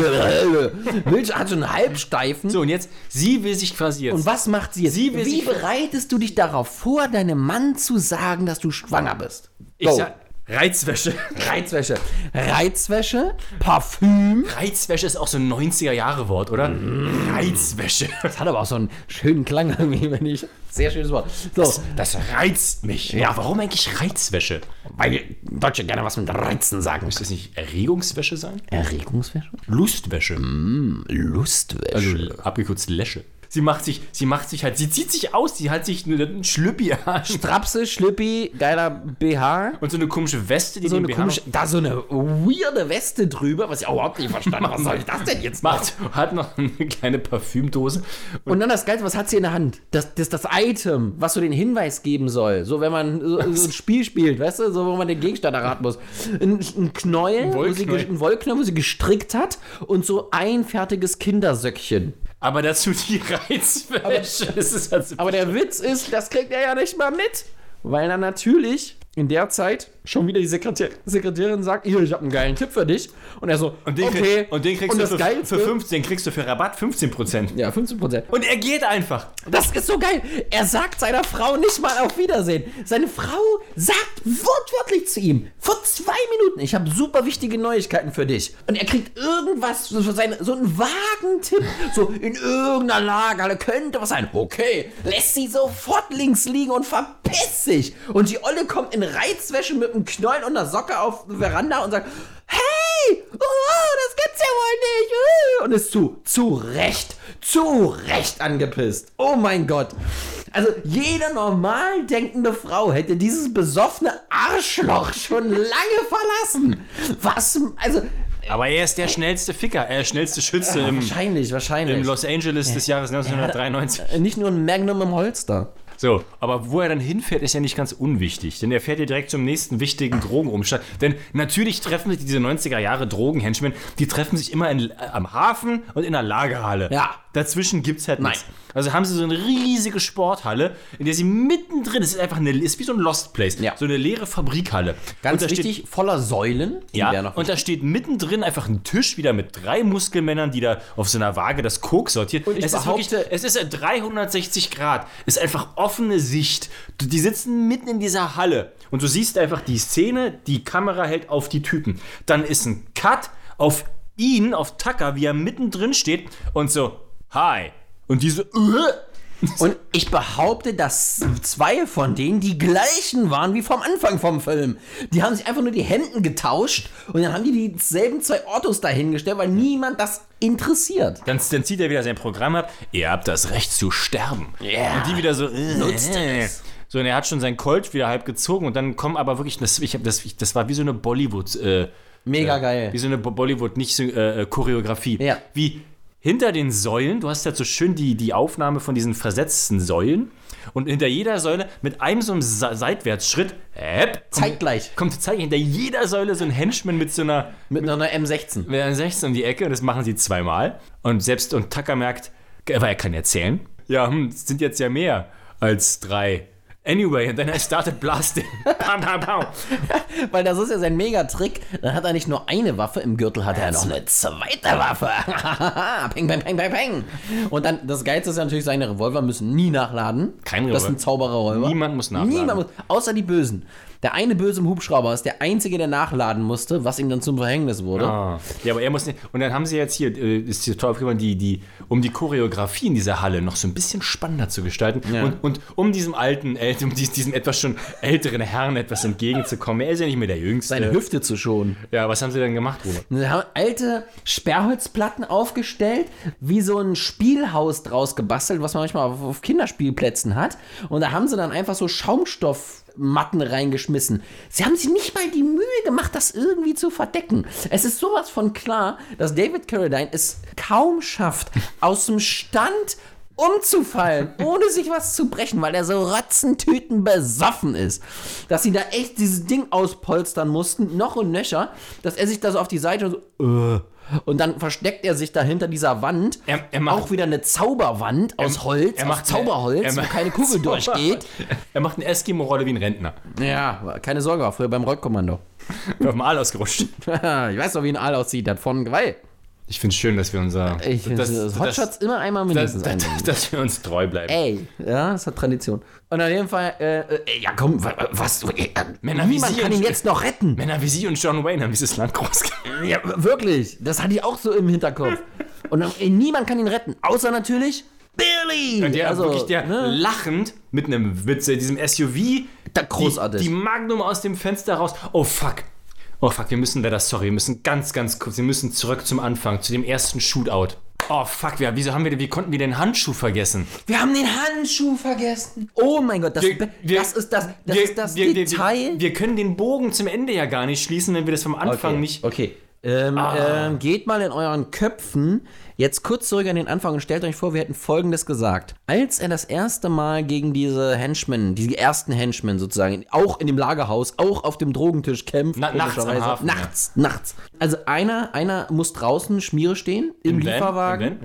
Milch hat so einen Halbsteifen. So, und jetzt, sie will sich quasi jetzt... Und was macht sie jetzt? Sie will Wie sich- bereitest du dich darauf vor, deinem Mann zu sagen, dass du schwanger bist? ich Go. sag, Reizwäsche. Reizwäsche. Reizwäsche, Parfüm. Reizwäsche ist auch so ein neunziger-Jahre-Wort, oder? Reizwäsche. Das hat aber auch so einen schönen Klang irgendwie, wenn ich. Sehr schönes Wort. So, Das reizt mich. Ja, warum eigentlich Reizwäsche? weil Deutsche gerne was mit Reizen sagen. Müsste es nicht Erregungswäsche sein? Erregungswäsche? Lustwäsche. Lustwäsche. Also abgekürzt Läsche. Sie macht sich, sie macht sich halt, sie zieht sich aus, sie hat sich einen Schlüppi an Strapse, Schlüppi, geiler B H. und so eine komische Weste, die So den eine B H komische, da so eine weirde Weste drüber, was ich auch überhaupt nicht verstanden habe. Was soll ich das denn jetzt machen? macht, hat noch eine kleine Parfümdose. Und dann das Geilste, was hat sie in der Hand? Das, das das Item, was so den Hinweis geben soll. So, wenn man so, so ein Spiel spielt, weißt du, so, wo man den Gegenstand erraten muss. Ein, ein Knäuel, Ein wo sie, Wollknäuel. ge- ein Wollknäuel, wo sie gestrickt hat und so ein fertiges Kindersöckchen. Aber dazu die Reizwäsche. Aber, das ist also aber der Witz ist, das kriegt er ja nicht mal mit. Weil er natürlich in der Zeit schon wieder die Sekretär- Sekretärin sagt, hier, ich habe einen geilen Tipp für dich. Und er so, und den, okay. krieg, und den kriegst und du das für, Geilste, für fünfzehn, kriegst du für Rabatt fünfzehn Prozent. Ja, fünfzehn Prozent. Und er geht einfach. Das ist so geil. Er sagt seiner Frau nicht mal auf Wiedersehen. Seine Frau sagt wortwörtlich zu ihm, vor zwei Minuten, ich habe super wichtige Neuigkeiten für dich. Und er kriegt irgendwas, so, seine, so einen vagen Tipp, so in irgendeiner Lagerhalle könnte was sein. Okay, lässt sie sofort links liegen und verpisst sich. Und die Olle kommt in Reizwäsche mit einem Knäuel und einer Socke auf die Veranda und sagt, hey, oh, das gibt's ja wohl nicht. Und ist zu, zu Recht, zu Recht angepisst. Oh mein Gott. Also jede normal denkende Frau hätte dieses besoffene Arschloch schon lange verlassen. Was, also... Aber er ist der schnellste Ficker, er ist der schnellste Schütze Ja, im, wahrscheinlich, wahrscheinlich. im Los Angeles des Jahres neunzehnhundertdreiundneunzig. Nicht nur ein Magnum im Holster. So, aber wo er dann hinfährt, ist ja nicht ganz unwichtig. Denn er fährt ja direkt zum nächsten wichtigen Drogenumschlag. Denn natürlich treffen sich diese neunziger Jahre Drogenhenchmen, die treffen sich immer in, äh, am Hafen und in der Lagerhalle. Ja. Dazwischen gibt's halt nichts. Nein. Also haben sie so eine riesige Sporthalle, in der sie mittendrin, es ist einfach eine, ist wie so ein Lost Place, Ja. so eine leere Fabrikhalle. Ganz und da wichtig, steht, voller Säulen. Die ja, wären noch und da steht mittendrin einfach ein Tisch wieder mit drei Muskelmännern, die da auf so einer Waage das Koks sortieren. Und ich es ist behaupte- wirklich, es ist dreihundertsechzig Grad, es ist einfach offene Sicht. Du- Die sitzen mitten in dieser Halle und du siehst einfach die Szene, die Kamera hält auf die Typen. Dann ist ein Cut auf ihn, auf Tucker, wie er mittendrin steht und so, hi. Und diese, uh, Und ich behaupte, dass zwei von denen die gleichen waren wie vom Anfang vom Film. Die haben sich einfach nur die Hände getauscht und dann haben die dieselben zwei Autos dahingestellt, weil niemand das interessiert. Dann, dann zieht er wieder sein Programm ab. Ihr habt das Recht zu sterben. Ja. Und die wieder so, äh, Nutzt äh. es. So, und er hat schon seinen Colt wieder halb gezogen und dann kommen aber wirklich, das, ich hab das, ich, das war wie so eine Bollywood, äh, Mega äh, geil. Wie so eine Bo- Bollywood, nicht so, äh, Choreografie. Ja. Wie hinter den Säulen, du hast ja so schön die, die Aufnahme von diesen versetzten Säulen und hinter jeder Säule mit einem so einem Sa- Seitwärtsschritt, häpp, kommt, Zeitgleich. kommt zeitgleich hinter jeder Säule so ein Henchman mit so einer Mit einer M sechzehn. mit einer sechzehn um die Ecke und das machen sie zweimal. Und selbst und Tucker merkt, weil er kann erzählen, ja, hm, es sind jetzt ja mehr als drei. Anyway, and then I started blasting. Bam, bam, bam. Weil das ist ja sein Megatrick. Dann hat er nicht nur eine Waffe, im Gürtel hat er noch eine zweite Waffe. Peng, peng, peng, peng, peng. Und dann, das Geilste ist ja natürlich, seine Revolver müssen nie nachladen. Kein Das ist Revolver. ein Zaubererrevolver. Niemand muss nachladen. Niemand muss, außer die Bösen. Der eine Böse im Hubschrauber ist der einzige, der nachladen musste, was ihm dann zum Verhängnis wurde. Ah. Ja, aber er muss nicht. Und dann haben sie jetzt hier, äh, ist hier toll aufgegeben, die, die, um die Choreografie in dieser Halle noch so ein bisschen spannender zu gestalten Ja. und, und um diesem alten, äl- um dies- diesem etwas schon älteren Herrn etwas entgegenzukommen. Er ist ja nicht mehr der Jüngste. Seine Hüfte zu schonen. Ja, was haben sie denn gemacht, Robert? Sie haben alte Sperrholzplatten aufgestellt, wie so ein Spielhaus draus gebastelt, was man manchmal auf, auf Kinderspielplätzen hat. Und da haben sie dann einfach so Schaumstoffmatten reingeschmissen. Sie haben sich nicht mal die Mühe gemacht, das irgendwie zu verdecken. Es ist sowas von klar, dass David Carradine es kaum schafft, aus dem Stand umzufallen, ohne sich was zu brechen, weil er so rotzentüten besoffen ist. Dass sie da echt dieses Ding auspolstern mussten, noch und nöcher, dass er sich da so auf die Seite und so, äh, und dann versteckt er sich da hinter dieser Wand. Er- er macht- auch wieder eine Zauberwand aus Holz, er aus macht Zauberholz, er wo macht- keine Kugel durchgeht. Er macht eine Eskimo-Rolle wie ein Rentner. Ja, keine Sorge, war früher beim Rollkommando. Auf dem Aal ausgerutscht. Ich weiß doch, wie ein Aal aussieht, der hat vorne Geweih. Ich finde es schön, dass wir unser. Ich finde, das, Hotshots immer einmal das, mindestens das, einnehmen. das, dass wir uns treu bleiben. Ey, ja, das hat Tradition. Und auf jeden Fall, äh, äh, ja komm, wa- was, äh, Männer wie niemand Sie kann ihn und- jetzt noch retten. Männer wie Sie und John Wayne haben dieses Land groß gemacht. Ja, wirklich, das hatte ich auch so im Hinterkopf. Und dann, ey, niemand kann ihn retten, außer natürlich Billy. Und der also, wirklich, der ne? lachend mit einem Witz, äh, diesem S U V, Da, großartig. Die, die Magnum aus dem Fenster raus. Oh fuck. Oh fuck, wir müssen leider, sorry, wir müssen ganz, ganz kurz, wir müssen zurück zum Anfang, zu dem ersten Shootout. Oh fuck, wir, wieso haben wir, wie konnten wir den Handschuh vergessen? Wir haben den Handschuh vergessen. Oh mein Gott, das, Wir- wir- das ist das, das, wir, ist das wir, wir, Detail. wir, wir können den Bogen zum Ende ja gar nicht schließen, wenn wir das vom Anfang okay. nicht... Okay. Ähm, Ah. ähm, geht mal in euren Köpfen jetzt kurz zurück an den Anfang und stellt euch vor, wir hätten Folgendes gesagt. Als er das erste Mal gegen diese Henchmen, die ersten Henchmen sozusagen, auch in dem Lagerhaus, auch auf dem Drogentisch kämpft. Na- nachts am komischerweise. Hafen, Nachts, nachts. Also einer, einer muss draußen Schmiere stehen, im, Im Van, Lieferwagen. im Van, ja.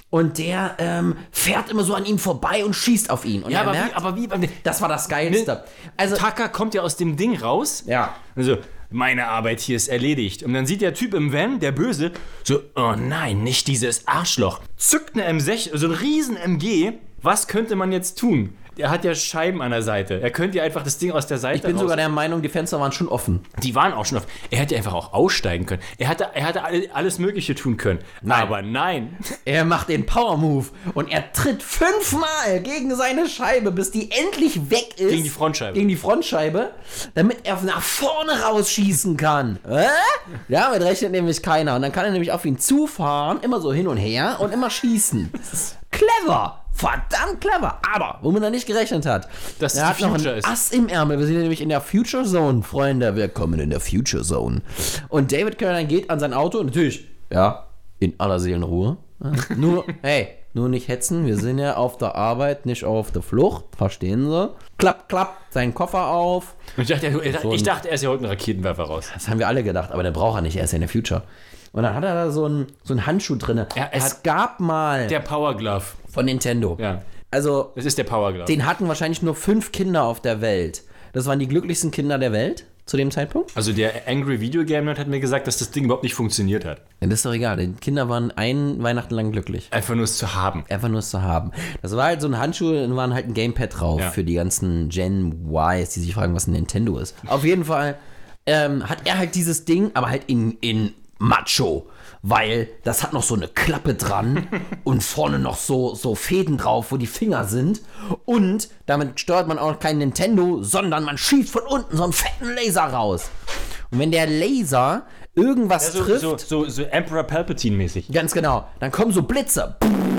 Und der ähm, fährt immer so an ihm vorbei und schießt auf ihn. Und Ja, er aber merkt, wie, aber wie beim das war das Geilste. Also, Tucker kommt ja aus dem Ding raus. ja. Also, meine Arbeit hier ist erledigt. Und dann sieht der Typ im Van, der Böse, so, oh nein, nicht dieses Arschloch. Zückt eine M sechzehn, so ein riesen M G. Was könnte man jetzt tun? Er hat ja Scheiben an der Seite. Er könnte ja einfach das Ding aus der Seite Ich bin raus- sogar der Meinung, die Fenster waren schon offen. Die waren auch schon auf. Er hätte einfach auch aussteigen können. Er hätte, er hätte alle- alles Mögliche tun können. Nein. Aber nein. Er macht den Power-Move und er tritt fünfmal gegen seine Scheibe, bis die endlich weg ist. Gegen die Frontscheibe. Gegen die Frontscheibe, damit er nach vorne rausschießen kann. Äh? Ja, damit rechnet nämlich keiner. Und dann kann er nämlich auf ihn zufahren, immer so hin und her und immer schießen. Clever! Verdammt clever! Aber, womit er nicht gerechnet hat, Dass er es hat die noch Future ein ist. Ass im Ärmel. Wir sind nämlich in der Future Zone, Freunde. Wir kommen in der Future Zone. Und David Carradine geht an sein Auto, natürlich, ja, in aller Seelenruhe. Ja, nur, hey, nur nicht hetzen. Wir sind ja auf der Arbeit, nicht auf der Flucht. Verstehen Sie? Klapp, klapp, seinen Koffer auf. Und ich dachte, er- ich dachte, er ist ja heute ein Raketenwerfer raus. Das haben wir alle gedacht, aber der braucht er nicht. Er ist ja in der Future. Und dann hat er da so einen so einen Handschuh drin. Ja, es hat- gab mal Der Power Glove. von Nintendo. Ja. Also, Es ist der Power Glove. den hatten wahrscheinlich nur fünf Kinder auf der Welt. Das waren die glücklichsten Kinder der Welt zu dem Zeitpunkt. Also der Angry Video Game Nerd hat mir gesagt, dass das Ding überhaupt nicht funktioniert hat. Ja, das ist doch egal. Die Kinder waren ein Weihnachten lang glücklich. Einfach nur es zu haben. Einfach nur es zu haben. Das war halt so ein Handschuh, da war halt ein Gamepad drauf Ja. für die ganzen Gen Ys, die sich fragen, was ein Nintendo ist. Auf jeden Fall ähm, hat er halt dieses Ding, aber halt in, in Macho. Weil das hat noch so eine Klappe dran und vorne noch so, so Fäden drauf, wo die Finger sind. Und damit steuert man auch kein Nintendo, sondern man schießt von unten so einen fetten Laser raus. Und wenn der Laser irgendwas So, trifft, so, so, so Emperor Palpatine mäßig. ganz genau, dann kommen so Blitze.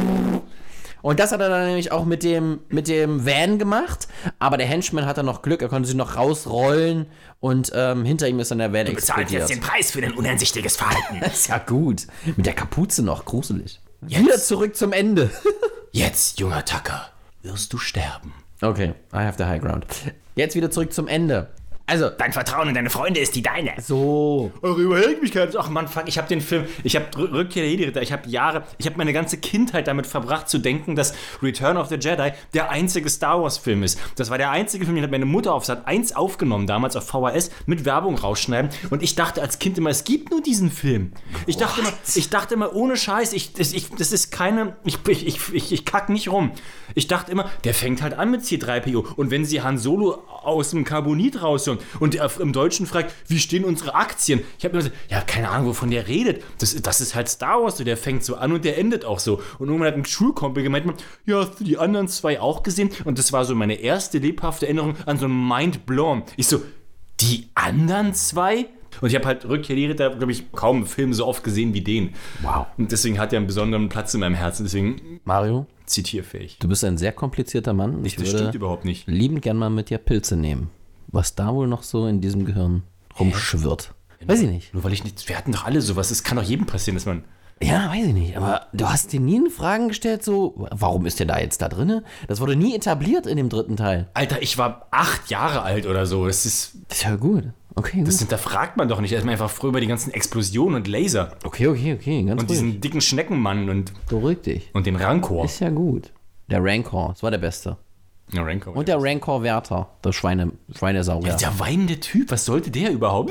Und das hat er dann nämlich auch mit dem, mit dem Van gemacht. Aber der Henchman hatte noch Glück, er konnte sich noch rausrollen und ähm, hinter ihm ist dann der Van explodiert. Preis für dein uneinsichtiges Verhalten. Das ist ja gut. Mit der Kapuze noch, gruselig. Wieder zurück zum Ende. Jetzt, junger Tucker, wirst du sterben. Okay, I have the high ground. Jetzt wieder zurück zum Ende. Also, Dein Vertrauen in deine Freunde ist die deine. so. Eure Überheblichkeit. Ach man, fuck, ich habe den Film, ich habe Rückkehr der Jedi-Ritter, ich habe Jahre, ich habe meine ganze Kindheit damit verbracht zu denken, dass Return of the Jedi der einzige Star Wars Film ist. Das war der einzige Film, den hat meine Mutter auf Sat eins aufgenommen, damals auf V H S, mit Werbung rausschneiden. Und ich dachte als Kind immer, es gibt nur diesen Film. Ich dachte immer, ich dachte immer, ohne Scheiß, ich, das, ich, das ist keine, ich, ich, ich, ich, ich kack nicht rum. Ich dachte immer, der fängt halt an mit C drei P O. Und wenn sie Han Solo aus dem Carbonit rausholen und er im Deutschen fragt, wie stehen unsere Aktien? Ich habe mir gesagt, ja, keine Ahnung, wovon der redet. Das, das ist halt Star Wars, so, der fängt so an und der endet auch so. Und irgendwann hat ein Schulkumpel gemeint, ja, hast du die anderen zwei auch gesehen? Und das war so meine erste lebhafte Erinnerung an so ein Mind Blown. Ich so, die anderen zwei? Und ich habe halt Rückkehr der Ritter, glaube ich, kaum einen Film so oft gesehen wie den. Wow. Und deswegen hat er einen besonderen Platz in meinem Herzen. Deswegen Mario, zitierfähig. du bist ein sehr komplizierter Mann. Ich Das würde stimmt überhaupt nicht. liebend gern mal mit dir Pilze nehmen. Was da wohl noch so in diesem Gehirn rumschwirrt. Weiß ich nicht. Nur weil ich nicht, wir hatten doch alle sowas. Es kann doch jedem passieren, dass man... Ja, weiß ich nicht. Aber du hast dir nie Fragen gestellt, so, warum ist der da jetzt da drinne? Das wurde nie etabliert in dem dritten Teil. Alter, ich war acht Jahre alt oder so. Das ist... Das ist ja gut. Okay, gut. Das hinterfragt man doch nicht. Erstmal einfach früher über die ganzen Explosionen und Laser. Okay, okay, okay. Ganz Und ruhig. diesen dicken Schneckenmann und, Beruhig dich. und den Rancor. Ist ja gut. Der Rancor, das war der Beste. Ja, Rancor. Und der Rancor-Wärter, der Schweine, Schweinesaurier. Der weinende Typ, was sollte der überhaupt?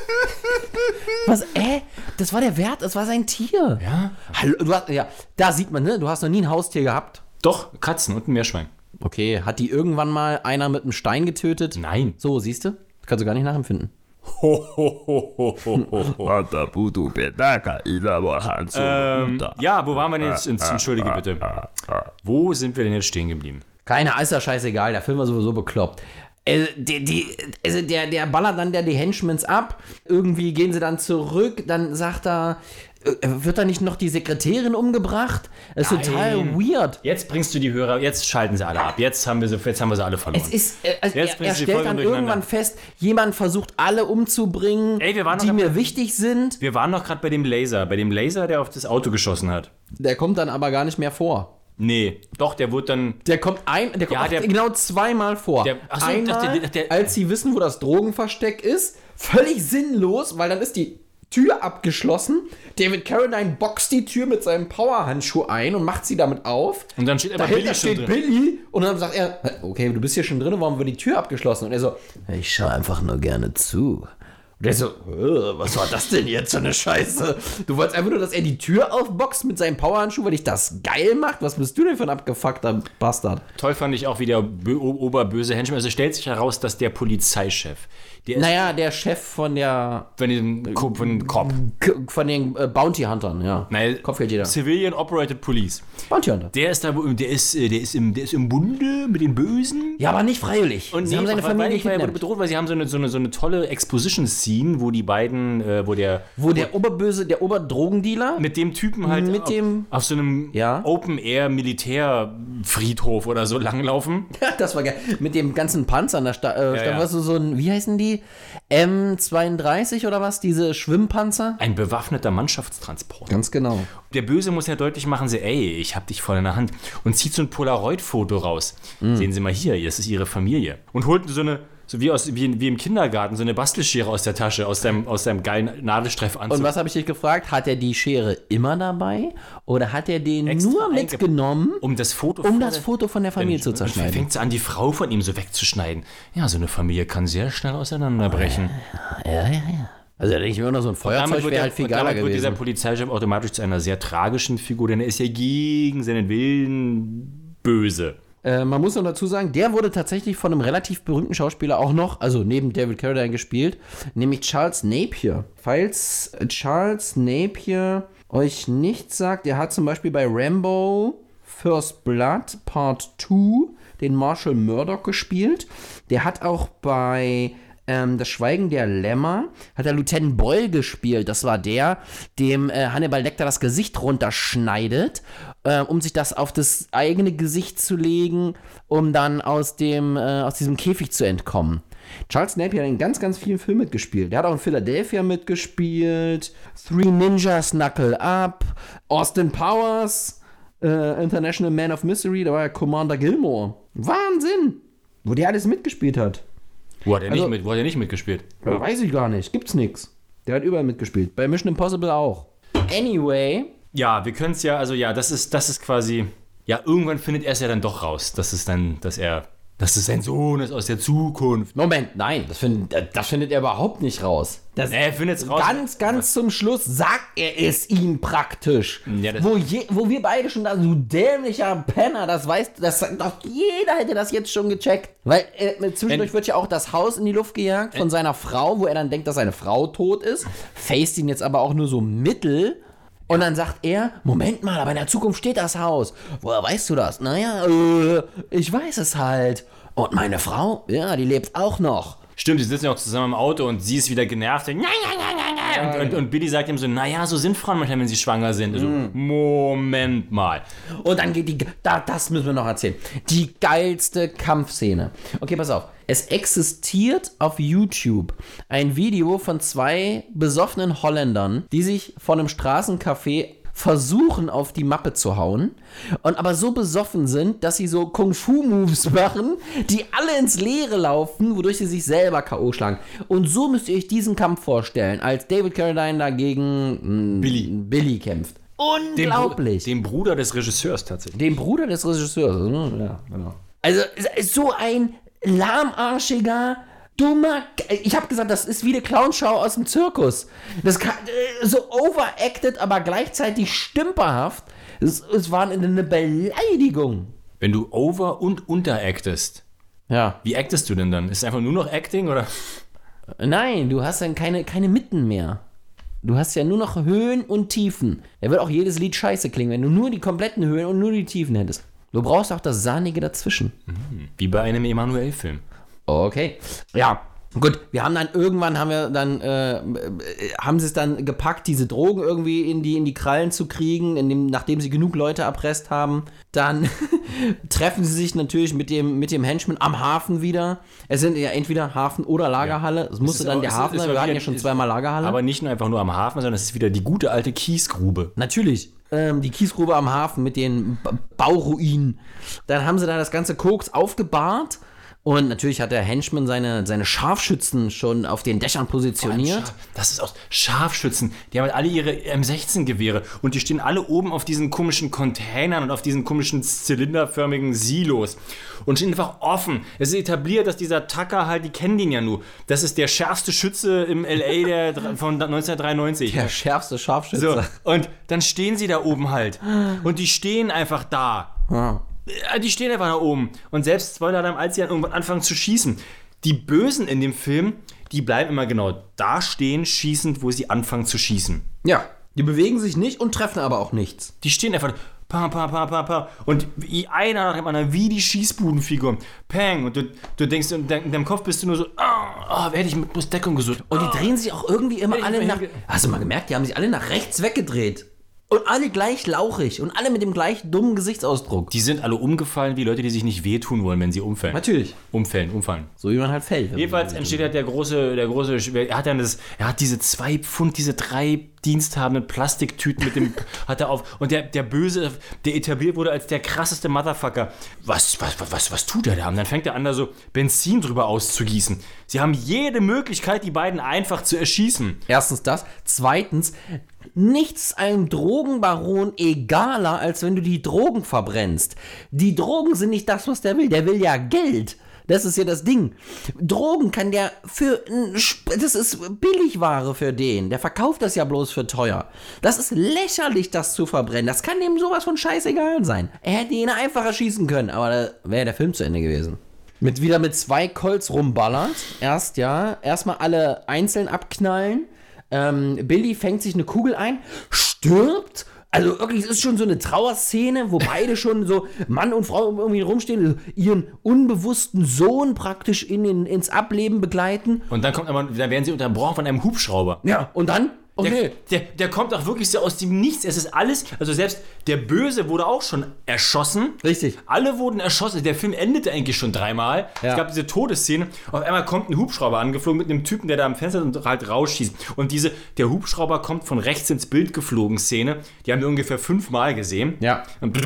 Was, äh? Das war der Wert, das war sein Tier. Ja. Hallo, du hast, ja, da sieht man, ne? Du hast noch nie ein Haustier gehabt. Doch, Katzen und ein Meerschwein. Okay, hat die irgendwann mal einer mit einem Stein getötet? Nein. So, siehst du? Das kannst du gar nicht nachempfinden. ähm, ja, wo waren wir denn jetzt? Entschuldige bitte. Wo sind wir denn jetzt stehen geblieben? Keiner, ist ja scheißegal, der Film war sowieso bekloppt. Also, die, die, also der, der ballert dann der die Henchmans ab, irgendwie gehen sie dann zurück, dann sagt er, äh, wird da nicht noch die Sekretärin umgebracht? Das ist Nein. total weird. Jetzt bringst du die Hörer, jetzt schalten sie alle ab. Jetzt haben wir sie, jetzt haben wir sie alle verloren. Es ist, äh, also Jetzt er, bringst er du die stellt Folge dann durcheinander. irgendwann fest, jemand versucht alle umzubringen, Ey, wir waren die noch- mir wichtig sind. Wir waren doch gerade bei dem Laser, bei dem Laser, der auf das Auto geschossen hat. Der kommt dann aber gar nicht mehr vor. Nee, doch, der wurde dann... Der kommt ein, der kommt Ja, auch der- genau zweimal vor. Der- ach so, Einmal, der- der- der- als sie wissen, wo das Drogenversteck ist, völlig sinnlos, weil dann ist die Tür abgeschlossen. David Carradine boxt die Tür mit seinem Powerhandschuh ein und macht sie damit auf. Und dann steht aber Dahinter Billy schon steht drin. Billy und dann sagt er, okay, du bist hier schon drin, warum wird die Tür abgeschlossen? Und er so, ich schaue einfach nur gerne zu. Und er so, äh, was war das denn jetzt für eine Scheiße? Du wolltest einfach nur, dass er die Tür aufboxt mit seinem Powerhandschuh, weil dich das geil macht? Was bist du denn für ein abgefuckter Bastard? Toll fand ich auch, wie der bö- oberböse Henchman, also stellt sich heraus, dass der Polizeichef, der ist Naja, der Chef von der, von dem Ko- von Cop, K- von den äh, Bounty Huntern, ja. Nein, Kopfgeldjäger. Civilian Operated Police. Bounty Hunter. Der ist da, der ist, äh, der ist im, der ist im Bunde mit den Bösen. Ja, aber nicht freiwillig. Und sie haben seine weil- Familie weil ich war ja gekidnappt. bedroht, weil sie haben so eine, so eine, so eine tolle Exposition-Scene, wo die beiden, äh, wo der Wo der Oberböse, der Oberdrogendealer mit dem Typen halt Mit auf, dem- auf so einem Ja. Open-Air-Militärfriedhof oder so langlaufen. Ja, das war geil. Mit dem ganzen Panzer, da sta äh, Ja, stand ja. was so, so ein, wie heißen die? M zweiunddreißig oder was? Diese Schwimmpanzer? Ein bewaffneter Mannschaftstransport. Ganz genau. Der Böse muss ja deutlich machen, so, ey, ich hab dich voll in der Hand. Und zieht so ein Polaroid-Foto raus. Mhm. Sehen Sie mal hier, das ist Ihre Familie. Und holt so eine, so wie, aus, wie, wie im Kindergarten, so eine Bastelschere aus der Tasche, aus seinem, aus seinem geilen Nadelstreifanzug. Und was habe ich dich gefragt? Hat er die Schere immer dabei? Oder hat er den Extra nur einge- mitgenommen, um das Foto um von das der- Foto von der Familie zu Und zerschneiden? fängt sie an, die Frau von ihm so wegzuschneiden. Ja, so eine Familie kann sehr schnell auseinanderbrechen. Ja, ja, ja. Also da denke ich mir immer, so ein Feuerzeug Damit wird, wäre der, halt viel und geiler damit wird dieser gewesen. Polizeichef automatisch zu einer sehr tragischen Figur, denn er ist ja gegen seinen Willen böse. Äh, man muss noch dazu sagen, der wurde tatsächlich von einem relativ berühmten Schauspieler auch noch, also neben David Carradine gespielt, nämlich Charles Napier. Falls äh, Charles Napier euch nichts sagt, der hat zum Beispiel bei Rambo First Blood Part zwei den Marshall Murdoch gespielt. Der hat auch bei ähm, Das Schweigen der Lämmer, hat er Lieutenant Boyle gespielt. Das war der, dem äh, Hannibal Lecter das Gesicht runterschneidet, äh, um sich das auf das eigene Gesicht zu legen, um dann aus, dem, äh, aus diesem Käfig zu entkommen. Charles Napier hat in ganz, ganz vielen Filmen mitgespielt. Der hat auch in Philadelphia mitgespielt, Three Ninjas, Knuckle Up, Austin Powers, äh, International Man of Mystery, da war ja Commander Gilmore. Wahnsinn! Wo der alles mitgespielt hat. Wo hat er, Also- nicht, mit, wo hat er nicht mitgespielt? Ja, weiß ich gar nicht. Gibt's nix. Der hat überall mitgespielt. Bei Mission Impossible auch. Anyway. Ja, wir können es ja, also ja, das ist, das ist quasi, ja, irgendwann findet er es ja dann doch raus, dass es dann, dass er, dass es sein Sohn ist aus der Zukunft. Moment, nein, das, find, das findet er überhaupt nicht raus. Das Er findet es raus. Ganz, ganz zum Schluss sagt er es ihm praktisch. Ja, das- wo, je, wo wir beide schon da, du dämlicher Penner, das weißt das sagt doch jeder hätte das jetzt schon gecheckt. Weil äh, zwischendurch Wenn- wird ja auch das Haus in die Luft gejagt von seiner Frau, wo er dann denkt, dass seine Frau tot ist. Faced ihn jetzt aber auch nur so mittel. Und dann sagt er, Moment mal, aber in der Zukunft steht das Haus. Woher weißt du das? Naja, äh, ich weiß es halt. Und meine Frau, ja, die lebt auch noch. Stimmt, die sitzen ja auch zusammen im Auto und sie ist wieder genervt. Und, und, und, und Billy sagt ihm so, naja, so sind Frauen manchmal, wenn sie schwanger sind. Also, Moment mal. Und dann geht die, da, das müssen wir noch erzählen. Die geilste Kampfszene. Okay, pass auf. Es existiert auf YouTube ein Video von zwei besoffenen Holländern, die sich von einem Straßencafé versuchen, auf die Mappe zu hauen und aber so besoffen sind, dass sie so Kung-Fu-Moves machen, die alle ins Leere laufen, wodurch sie sich selber K O schlagen. Und so müsst ihr euch diesen Kampf vorstellen, als David Carradine dagegen mh, Billy. Billy kämpft. Dem, Unglaublich. Dem Bruder des Regisseurs tatsächlich. Dem Bruder des Regisseurs. Ja, genau. Also ist so ein lahmarschiger, dummer. Ich habe gesagt, das ist wie eine Clownschau aus dem Zirkus. Das kann, äh, so overacted, aber gleichzeitig stümperhaft. Es, es war eine Beleidigung. Wenn du over- und unteractest, Ja. wie actest du denn dann? Ist es einfach nur noch Acting oder? Nein, du hast dann keine, keine Mitten mehr. Du hast ja nur noch Höhen und Tiefen. Da wird auch jedes Lied scheiße klingen, wenn du nur die kompletten Höhen und nur die Tiefen hättest. Du brauchst auch das Sahnige dazwischen. Wie bei einem Emanuel-Film. Okay. Ja. Gut, wir haben dann irgendwann haben wir dann äh, haben sie es dann gepackt, diese Drogen irgendwie in die in die Krallen zu kriegen, in dem, nachdem sie genug Leute erpresst haben. Dann treffen sie sich natürlich mit dem mit dem Henchman am Hafen wieder. Es sind ja entweder Hafen oder Lagerhalle. Es musste ist dann auch- der es Hafen ist- es sein. Wir war hatten wieder- ja schon es- zweimal Lagerhalle. Aber nicht nur einfach nur am Hafen, sondern es ist wieder die gute alte Kiesgrube. Natürlich. Ähm, die Kiesgrube am Hafen mit den ba Bauruinen. Dann haben sie da das ganze Koks aufgebahrt Und natürlich hat der Henchman seine, seine Scharfschützen schon auf den Dächern positioniert. Boah, das ist auch Scharfschützen. Die haben halt alle ihre M sechzehn Gewehre und die stehen alle oben auf diesen komischen Containern und auf diesen komischen zylinderförmigen Silos und stehen einfach offen. Es ist etabliert, dass dieser Tucker halt, die kennen den ja nur. Das ist der schärfste Schütze im L A der, von neunzehnhundertdreiundneunzig. Der schärfste Scharfschütze. So, und dann stehen sie da oben halt. Und die stehen einfach da. Ja. Die stehen einfach da oben. Und selbst Spoiler-Alarm, als sie dann irgendwann anfangen zu schießen. Die Bösen in dem Film, die bleiben immer genau da stehen, schießend, wo sie anfangen zu schießen. Ja, die bewegen sich nicht und treffen aber auch nichts. Die stehen einfach pa, pa, pa, pa, pa. Und wie einer nach dem anderen, wie die Schießbudenfigur. Peng. Und du, du denkst, in deinem Kopf bist du nur so, ah, oh, wer hätte ich mit bloß Deckung gesucht. Und die drehen sich auch irgendwie immer Hätte ich alle mal nach... hinge- Hast du mal gemerkt, die haben sich alle nach rechts weggedreht. Und alle gleich lauchig und alle mit dem gleich dummen Gesichtsausdruck. Die sind alle umgefallen wie Leute, die sich nicht wehtun wollen, wenn sie umfallen. Natürlich. Umfällen, umfallen. So wie man halt fällt. Jedenfalls entsteht halt der große, der große, er hat dann das, er hat diese zwei Pfund, diese drei diensthabenden Plastiktüten mit dem, hat er auf, und der, der Böse, der etabliert wurde als der krasseste Motherfucker. Was, was, was, was, was tut er da? Und dann fängt er an, da so Benzin drüber auszugießen. Sie haben jede Möglichkeit, die beiden einfach zu erschießen. Erstens das. Zweitens, nichts einem Drogenbaron egaler, als wenn du die Drogen verbrennst. Die Drogen sind nicht das, was der will. Der will ja Geld. Das ist ja das Ding. Drogen kann der für... Das ist Billigware für den. Der verkauft das ja bloß für teuer. Das ist lächerlich, das zu verbrennen. Das kann dem sowas von scheißegal sein. Er hätte ihn einfach erschießen können, aber da wäre der Film zu Ende gewesen. Mit, wieder mit zwei Colts rumballert. Erst, ja. Erstmal alle einzeln abknallen. Ähm, Billy fängt sich eine Kugel ein, stirbt. Also wirklich, es ist schon so eine Trauerszene, wo beide schon so Mann und Frau irgendwie rumstehen, ihren unbewussten Sohn praktisch in den, ins Ableben begleiten. Und dann kommt aber, dann werden sie unterbrochen von einem Hubschrauber. Ja, und dann? Okay. Der, der, der kommt auch wirklich so aus dem Nichts. Es ist alles, also selbst der Böse wurde auch schon erschossen. Richtig. Alle wurden erschossen. Der Film endete eigentlich schon dreimal. Ja. Es gab diese Todesszene. Auf einmal kommt ein Hubschrauber angeflogen mit einem Typen, der da am Fenster und halt rausschießt. Und diese, der Hubschrauber kommt von rechts ins Bild geflogen Szene. Die haben wir ungefähr fünfmal gesehen. Ja. Und,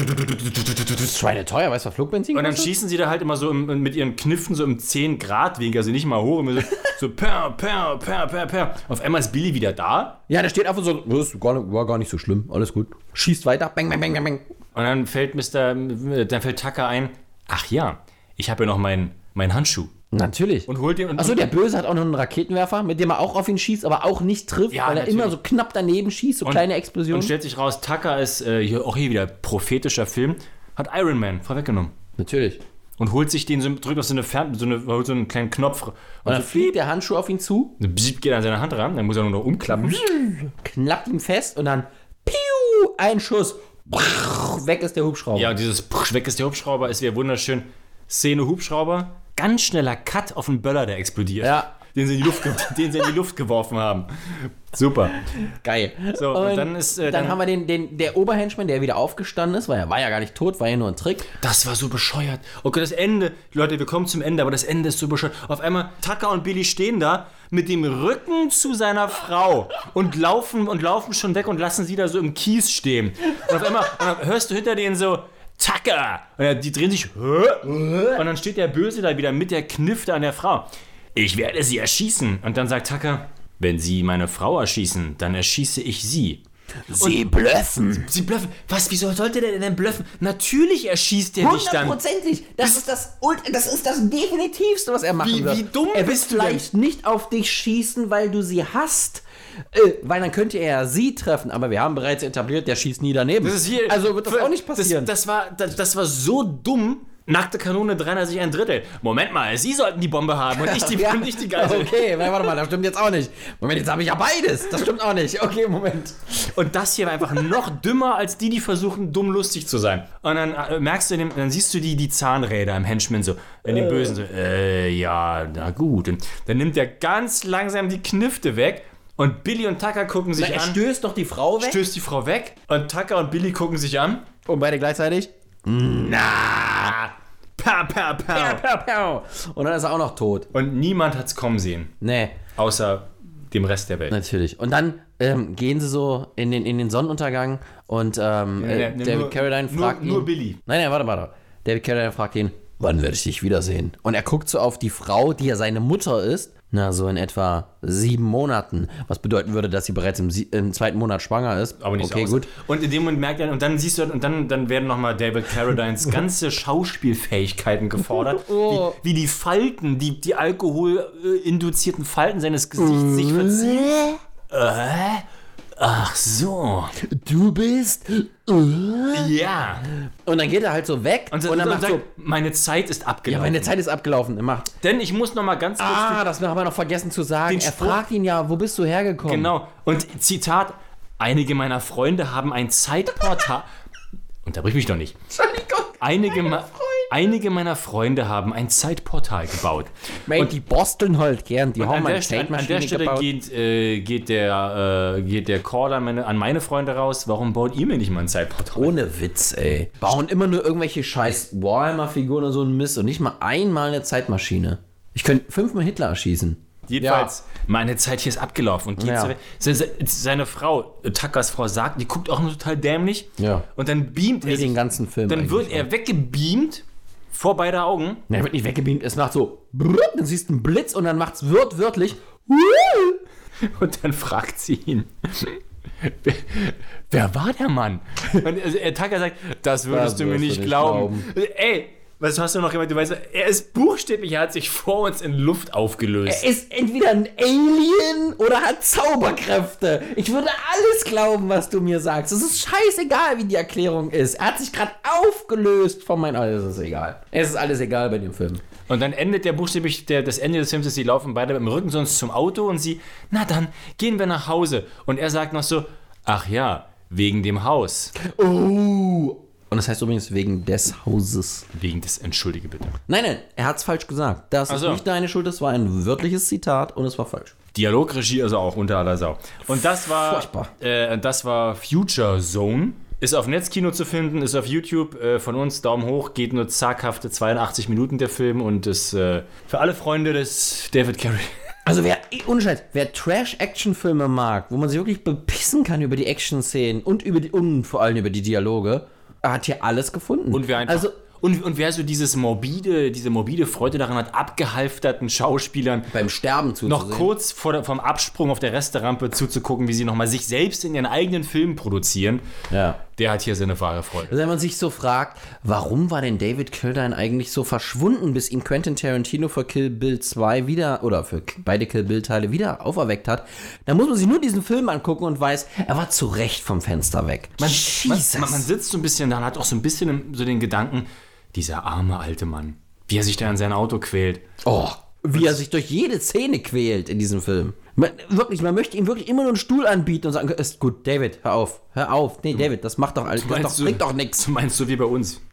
Das ist Schweineteuer, weißt du, was Flugbenzin und dann kostet? schießen sie da halt immer so im, mit ihren Kniffen so im zehn Grad Winkel, also nicht mal hoch, immer so, so per, per, per, per, per. Auf einmal ist Billy wieder da. Ja, der steht einfach so, das war gar nicht so schlimm, alles gut. Schießt weiter, bang, bang, bang, bang, bang. Und dann fällt Mister, dann fällt Tucker ein, ach ja, ich habe ja noch meinen mein Handschuh. Natürlich. Und holt den und Achso, der Böse hat auch noch einen Raketenwerfer, mit dem er auch auf ihn schießt, aber auch nicht trifft, Ja, weil er natürlich. immer so knapp daneben schießt, so und, kleine Und Explosionen. stellt sich raus, Tucker ist, äh, hier, auch hier wieder prophetischer Film, hat Iron Man vorweggenommen. Natürlich. Und holt sich den, so, drückt auf so eine Fern, so, eine, holt so einen kleinen Knopf. Und, Und dann so, fliegt der Handschuh auf ihn zu, bzip, geht an seine Hand ran, dann muss er nur noch umklappen. knappt ihn fest und dann piu, ein Schuss, weg ist der Hubschrauber. Ja, und dieses Psch, weg ist der Hubschrauber, es wäre wunderschön. Szene Hubschrauber, ganz schneller Cut auf einen Böller, der explodiert. Ja. Den sie in die Luft, ge- den sie in die Luft geworfen haben. Super. Geil. So, und dann ist, äh, dann, dann- haben wir den, den der Oberhenchman, der wieder aufgestanden ist, weil er war ja gar nicht tot, war ja nur ein Trick. Das war so bescheuert. Okay, das Ende, Leute, wir kommen zum Ende, aber das Ende ist so bescheuert. Auf einmal, Tucker und Billy stehen da mit dem Rücken zu seiner Frau und laufen und laufen schon weg und lassen sie da so im Kies stehen. Und auf einmal und dann hörst du hinter denen so, Tucker! Und dann, die drehen sich, Hä? Und dann steht der Böse da wieder mit der Knifte an der Frau. Ich werde sie erschießen. Und dann sagt Tucker, wenn Sie meine Frau erschießen, dann erschieße ich Sie. Sie blöffen. Sie bluffen. Was, wieso sollte der denn bluffen? Natürlich erschießt er dich dann. Hundertprozentig. Das ist das, Ult- das ist das Definitivste, was er machen Wie- wird. wie dumm er bist wird du vielleicht nicht auf dich schießen, weil du sie hast. Äh, weil dann könnte er sie treffen, aber wir haben bereits etabliert, der schießt nie daneben. Das ist hier, also wird das auch nicht passieren. Das, das, war, das, das war so dumm. Nackte Kanone dreißig ein Drittel. Moment mal, Sie sollten die Bombe haben und ich die, Ja. und ich die Geisel. Okay, warte mal, das stimmt jetzt auch nicht. Moment, jetzt habe ich ja beides. Das stimmt auch nicht. Okay, Moment. Und das hier war einfach noch dümmer als die, die versuchen, dumm lustig zu sein. Und dann äh, merkst du, dem, dann siehst du die, die Zahnräder im Henchman so, in den Bösen so, äh, ja, na gut. Und dann nimmt er ganz langsam die Knifte weg und Billy und Tucker gucken sich Na, er an. stößt doch die Frau weg. Stößt die Frau weg und Tucker und Billy gucken sich an. Und beide gleichzeitig. Na! Pa, pa, pa. Pow, pow. Und dann ist er auch noch tot. Und niemand hat's kommen sehen, Nee. außer dem Rest der Welt. Natürlich. Und dann ähm, gehen sie so in den, in den Sonnenuntergang und ähm, Nee, äh, nee, David nur- Carradine nur- fragt ihn. nur Billy. Nein, nein, warte, warte. David Carradine fragt ihn, wann werde ich dich wiedersehen? Und er guckt so auf die Frau, die ja seine Mutter ist, na, so in etwa sieben Monaten. Was bedeuten würde, dass sie bereits im, sie- im zweiten Monat schwanger ist. Aber nicht okay, so gut. Und in dem Moment merkt er, und dann siehst du, und dann, dann werden nochmal David Carradines ganze Schauspielfähigkeiten gefordert. Oh. Wie, wie die Falten, die, die alkoholinduzierten Falten seines Gesichts sich verziehen. Äh? Ach so. Du bist... Ja. Und dann geht er halt so weg Und, und dann macht sagt, so... meine Zeit ist Ja, abgelaufen. meine Zeit ist abgelaufen. Er macht... Denn ich muss nochmal ganz kurz... Ah, das haben wir noch vergessen zu sagen. Den Er Spruch- fragt ihn ja, wo bist du hergekommen? Genau. Und Zitat, einige meiner Freunde haben ein Zeitportal... Unterbrich mich doch nicht. Entschuldigung. Einige, me- einige meiner Freunde haben ein Zeitportal gebaut. Mate, die bosteln halt gern. Die Und haben an mal der, eine St- an Zeitmaschine der Stelle gebaut. geht, äh, geht der, äh, geht der Call an meine, an meine Freunde raus. Warum baut ihr mir nicht mal ein Zeitportal? Ohne Witz, ey. Bauen immer nur irgendwelche scheiß Warhammer-Figuren und so ein Mist und nicht mal einmal eine Zeitmaschine. Ich könnte fünfmal Hitler erschießen. Jedenfalls, meine Zeit hier ist abgelaufen. Und geht Ja. so, se- se- seine Frau, äh, Tuckers Frau, sagt, die guckt auch nur total dämlich. Ja. Und dann beamt er Wie sich, den ganzen Film. dann eigentlich, wird ja. er weggebeamt vor beide Augen. Na, er wird nicht weggebeamt, es macht so, brrr, dann siehst du einen Blitz und dann macht's wird wörtlich. Und dann fragt sie ihn, wer, wer war der Mann? Und also, äh, Tucker sagt, das würdest Das du mir wirst du nicht nicht glauben. Ey, was hast du noch gemacht? Du weißt, er ist buchstäblich, er hat sich vor uns in Luft aufgelöst. Er ist entweder ein Alien oder hat Zauberkräfte. Ich würde alles glauben, was du mir sagst. Es ist scheißegal, wie die Erklärung ist. Er hat sich gerade aufgelöst von meinem... Alles ist egal. Es ist alles egal bei dem Film. Und dann endet der buchstäblich, der, das Ende des Films ist, sie laufen beide mit dem Rücken sonst zum Auto und sie, na dann, gehen wir nach Hause. Und er sagt noch so, ach ja, wegen dem Haus. Oh. Und das heißt übrigens wegen des Hauses. Wegen des, entschuldige bitte. Nein, nein, er hat es falsch gesagt. Das Ach ist so. nicht deine Schuld, das war ein wörtliches Zitat und es war falsch. Dialogregie also auch unter aller Sau. Und das war, Furchtbar. äh, das war Future Zone. Ist auf Netzkino zu finden, ist auf YouTube. Äh, von uns Daumen hoch, geht nur zaghafte zweiundachtzig Minuten der Film und ist äh, für alle Freunde des David Carey. Also wer, ohne Scheiß, wer Trash-Action-Filme mag, wo man sich wirklich bepissen kann über die Action-Szenen und über die, und vor allem über die Dialoge, hat hier alles gefunden. Und wer einfach, also und, und wer so dieses morbide, diese morbide Freude daran hat, abgehalfterten Schauspielern beim Sterben zuzusehen. noch kurz vor der, vom Absprung auf der Resterampe zuzugucken, wie sie nochmal sich selbst in ihren eigenen Film produzieren, Ja. der hat hier seine wahre Freude. Also wenn man sich so fragt, warum war denn David Carradine eigentlich so verschwunden, bis ihn Quentin Tarantino für Kill Bill zwei wieder, oder für beide Kill Bill Teile wieder auferweckt hat, dann muss man sich nur diesen Film angucken und weiß, er war zu Recht vom Fenster weg. Man, man, Jesus. man, man sitzt so ein bisschen da und hat auch so ein bisschen so den Gedanken, dieser arme alte Mann, wie er sich da in sein Auto quält. Oh, wie er sich durch jede Szene quält in diesem Film. Man, wirklich, man möchte ihm wirklich immer nur einen Stuhl anbieten und sagen, ist gut, David, hör auf, hör auf. Nee, David, das macht doch alles, das doch, du, bringt doch nichts. Du meinst so wie bei uns?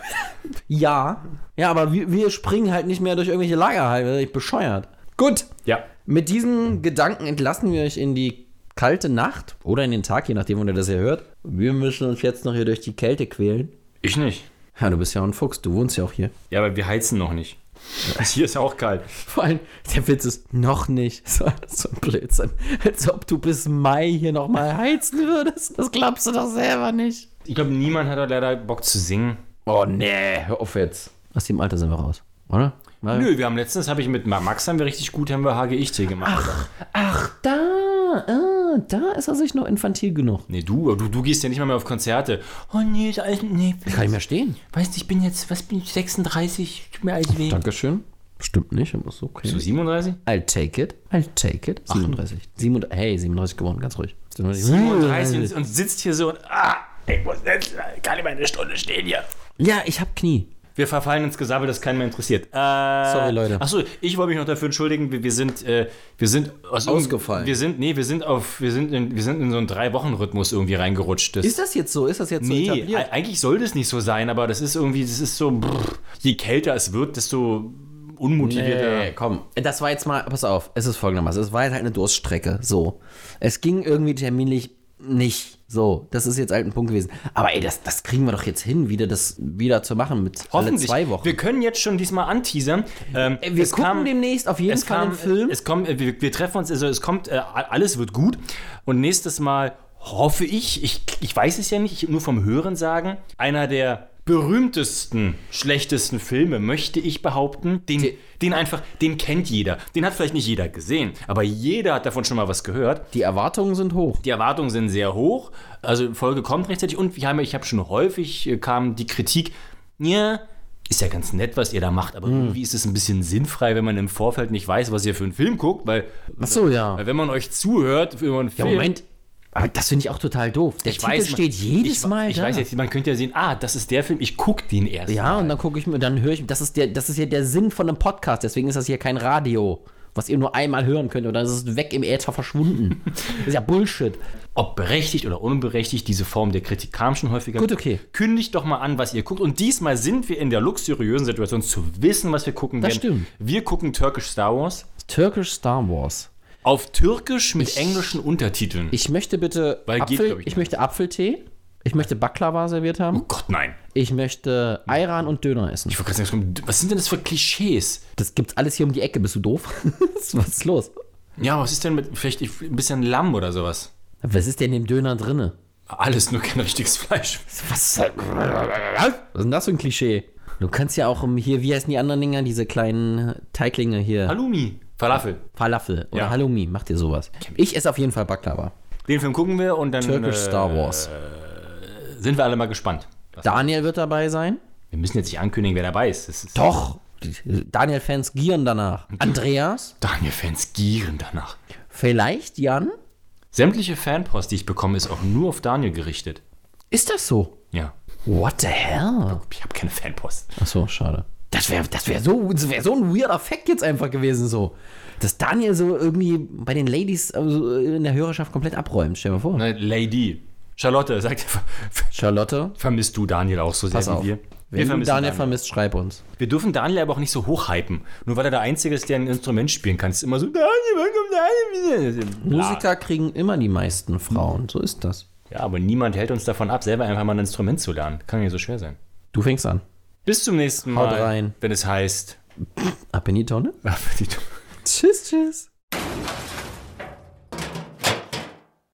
Ja, ja, aber wir, wir springen halt nicht mehr durch irgendwelche Lagerhallen, ich bescheuert. Gut, Ja. mit diesen Gedanken entlassen wir euch in die kalte Nacht oder in den Tag, je nachdem, wann ihr das hier hört. Wir müssen uns jetzt noch hier durch die Kälte quälen. Ich nicht. Ja, du bist ja auch ein Fuchs, du wohnst ja auch hier. Ja, aber wir heizen noch nicht. Hier ist ja auch kalt. Vor allem, der Witz ist noch nicht. So, so ein Blödsinn. Als ob du bis Mai hier nochmal heizen würdest. Das glaubst du doch selber nicht. Ich glaube, niemand hat da leider Bock zu singen. Oh nee, hör auf jetzt. Aus dem Alter sind wir raus, oder? Weil- Nö, wir haben letztens, habe ich mit Max, haben wir richtig gut, haben wir H G Ich T gemacht. Ach, da. Ah, da ist er sich noch infantil genug. Nee, du, du, du gehst ja nicht mal mehr auf Konzerte. Oh nee, ist alles, nee. Ich kann nicht mehr stehen. Weißt du, ich bin jetzt, was bin ich, sechsunddreißig, tut mir alles weh. Dankeschön. Stimmt nicht, aber ist okay. Bist du siebenunddreißig? I'll take it. I'll take it. siebenunddreißig. siebenunddreißig. Hey, siebenunddreißig geworden, ganz ruhig. siebenunddreißig und, und sitzt hier so und, ah, ich muss jetzt, kann ich mal eine Stunde stehen hier. Ja, ich hab Knie. Wir verfallen ins Gesabbel, das keinen mehr interessiert. Äh, Sorry, Leute. Achso, ich wollte mich noch dafür entschuldigen. Wir, wir sind, äh, wir sind aus Ausgefallen. Wir sind, nee, wir sind auf, wir sind in, wir sind in so einen Drei-Wochen-Rhythmus irgendwie reingerutscht. Das, Ist das jetzt so? Ist das jetzt so nee, etabliert? e- eigentlich soll das nicht so sein, aber das ist irgendwie, das ist so, brr, je kälter es wird, desto unmotivierter. Nee, komm. Das war jetzt mal, pass auf, es ist folgendermaßen. Es war jetzt halt eine Durststrecke, so. Es ging irgendwie terminlich nicht, so. Das ist jetzt halt ein Punkt gewesen. Aber ey, das, das kriegen wir doch jetzt hin, wieder das wieder zu machen mit alle Hoffentlich. zwei Wochen. Wir können jetzt schon diesmal anteasern. Ähm, Ey, wir es gucken kam- demnächst auf jeden es Fall kam, einen Film. Es kommt, äh, wir, wir treffen uns, also es kommt, äh, alles wird gut. Und nächstes Mal hoffe ich, ich, ich weiß es ja nicht, ich nur vom Hören sagen, einer der berühmtesten, schlechtesten Filme, möchte ich behaupten. Den, Die- den einfach, den kennt jeder. Den hat vielleicht nicht jeder gesehen, aber jeder hat davon schon mal was gehört. Die Erwartungen sind hoch. Die Erwartungen sind sehr hoch, also die Folge kommt rechtzeitig und wir haben, ich habe schon häufig äh, kam die Kritik, ja, ist ja ganz nett, was ihr da macht, aber irgendwie ist es ein bisschen sinnfrei, wenn man im Vorfeld nicht weiß, was ihr für einen Film guckt, weil, Ach so, ja. weil wenn man euch zuhört für einen Ja, Film... Moment. Aber das finde ich auch total doof. Der Ich Titel weiß, steht jedes ich, Mal Ich da. weiß jetzt, man könnte ja sehen, ah, das ist der Film, ich gucke den erst Ja, mal. und dann gucke ich mir, dann höre ich, das ist der, das ist ja der Sinn von einem Podcast, deswegen ist das hier kein Radio, was ihr nur einmal hören könnt und dann ist es weg im Äther verschwunden. Das ist ja Bullshit. Ob berechtigt oder unberechtigt, diese Form der Kritik kam schon häufiger. Gut, okay. Kündigt doch mal an, was ihr guckt. Und diesmal sind wir in der luxuriösen Situation, zu wissen, was wir gucken Das werden. stimmt. Wir gucken Turkish Star Wars Turkish Star Wars. auf Türkisch mit Ich- englischen Untertiteln. Ich möchte bitte Weil geht, Apfel, glaub ich, ich nicht. möchte Apfeltee, ich möchte Baklava serviert haben, oh Gott, nein. ich möchte Ayran und Döner essen. Ich wollte gerade sagen, was sind denn das für Klischees? Das gibt's alles hier um die Ecke, bist du doof? Was ist los? Ja, was ist denn mit vielleicht ein bisschen Lamm oder sowas? Was ist denn im Döner drinne? Alles, nur kein richtiges Fleisch. Was? Was ist denn das für ein Klischee? Du kannst ja auch um hier, wie heißen die anderen Dinger, diese kleinen Teiglinge hier? Halloumi. Falafel. Falafel oder Ja. Halloumi, macht ihr sowas? Ich esse auf jeden Fall Baklava. Den Film gucken wir und dann Turkish äh, Star Wars. sind wir alle mal gespannt. Daniel wird dabei sein. Wir müssen jetzt nicht ankündigen, wer dabei ist. Das ist Doch. Daniel-Fans gieren danach. Andreas. Daniel-Fans gieren danach. Vielleicht Jan. Sämtliche Fanpost, die ich bekomme, ist auch nur auf Daniel gerichtet. Ist das so? Ja. What the hell? Ich habe keine Fanpost. Ach so, schade. Das wäre das wär so, das wär so ein weirder Fact jetzt einfach gewesen so. Dass Daniel so irgendwie bei den Ladies also in der Hörerschaft komplett abräumt. Stell dir mal vor. Ne, Lady. Charlotte, sagt ver ver Charlotte, vermisst du Daniel auch so sehr pass wie auf. wir? Wenn Wir du vermissen Daniel Daniel. vermisst, schreib uns. Wir dürfen Daniel aber auch nicht so hochhypen. Nur weil er der Einzige ist, der ein Instrument spielen kann. Es ist immer so, Daniel, wann kommt Daniel wieder? Musiker kriegen immer die meisten Frauen. So ist das. Ja, aber niemand hält uns davon ab, selber einfach mal ein Instrument zu lernen. Kann ja nicht so schwer sein. Du fängst an. Bis zum nächsten Haut Mal, rein. wenn es heißt... Ab in die Tonne. Appetit. Tschüss, tschüss.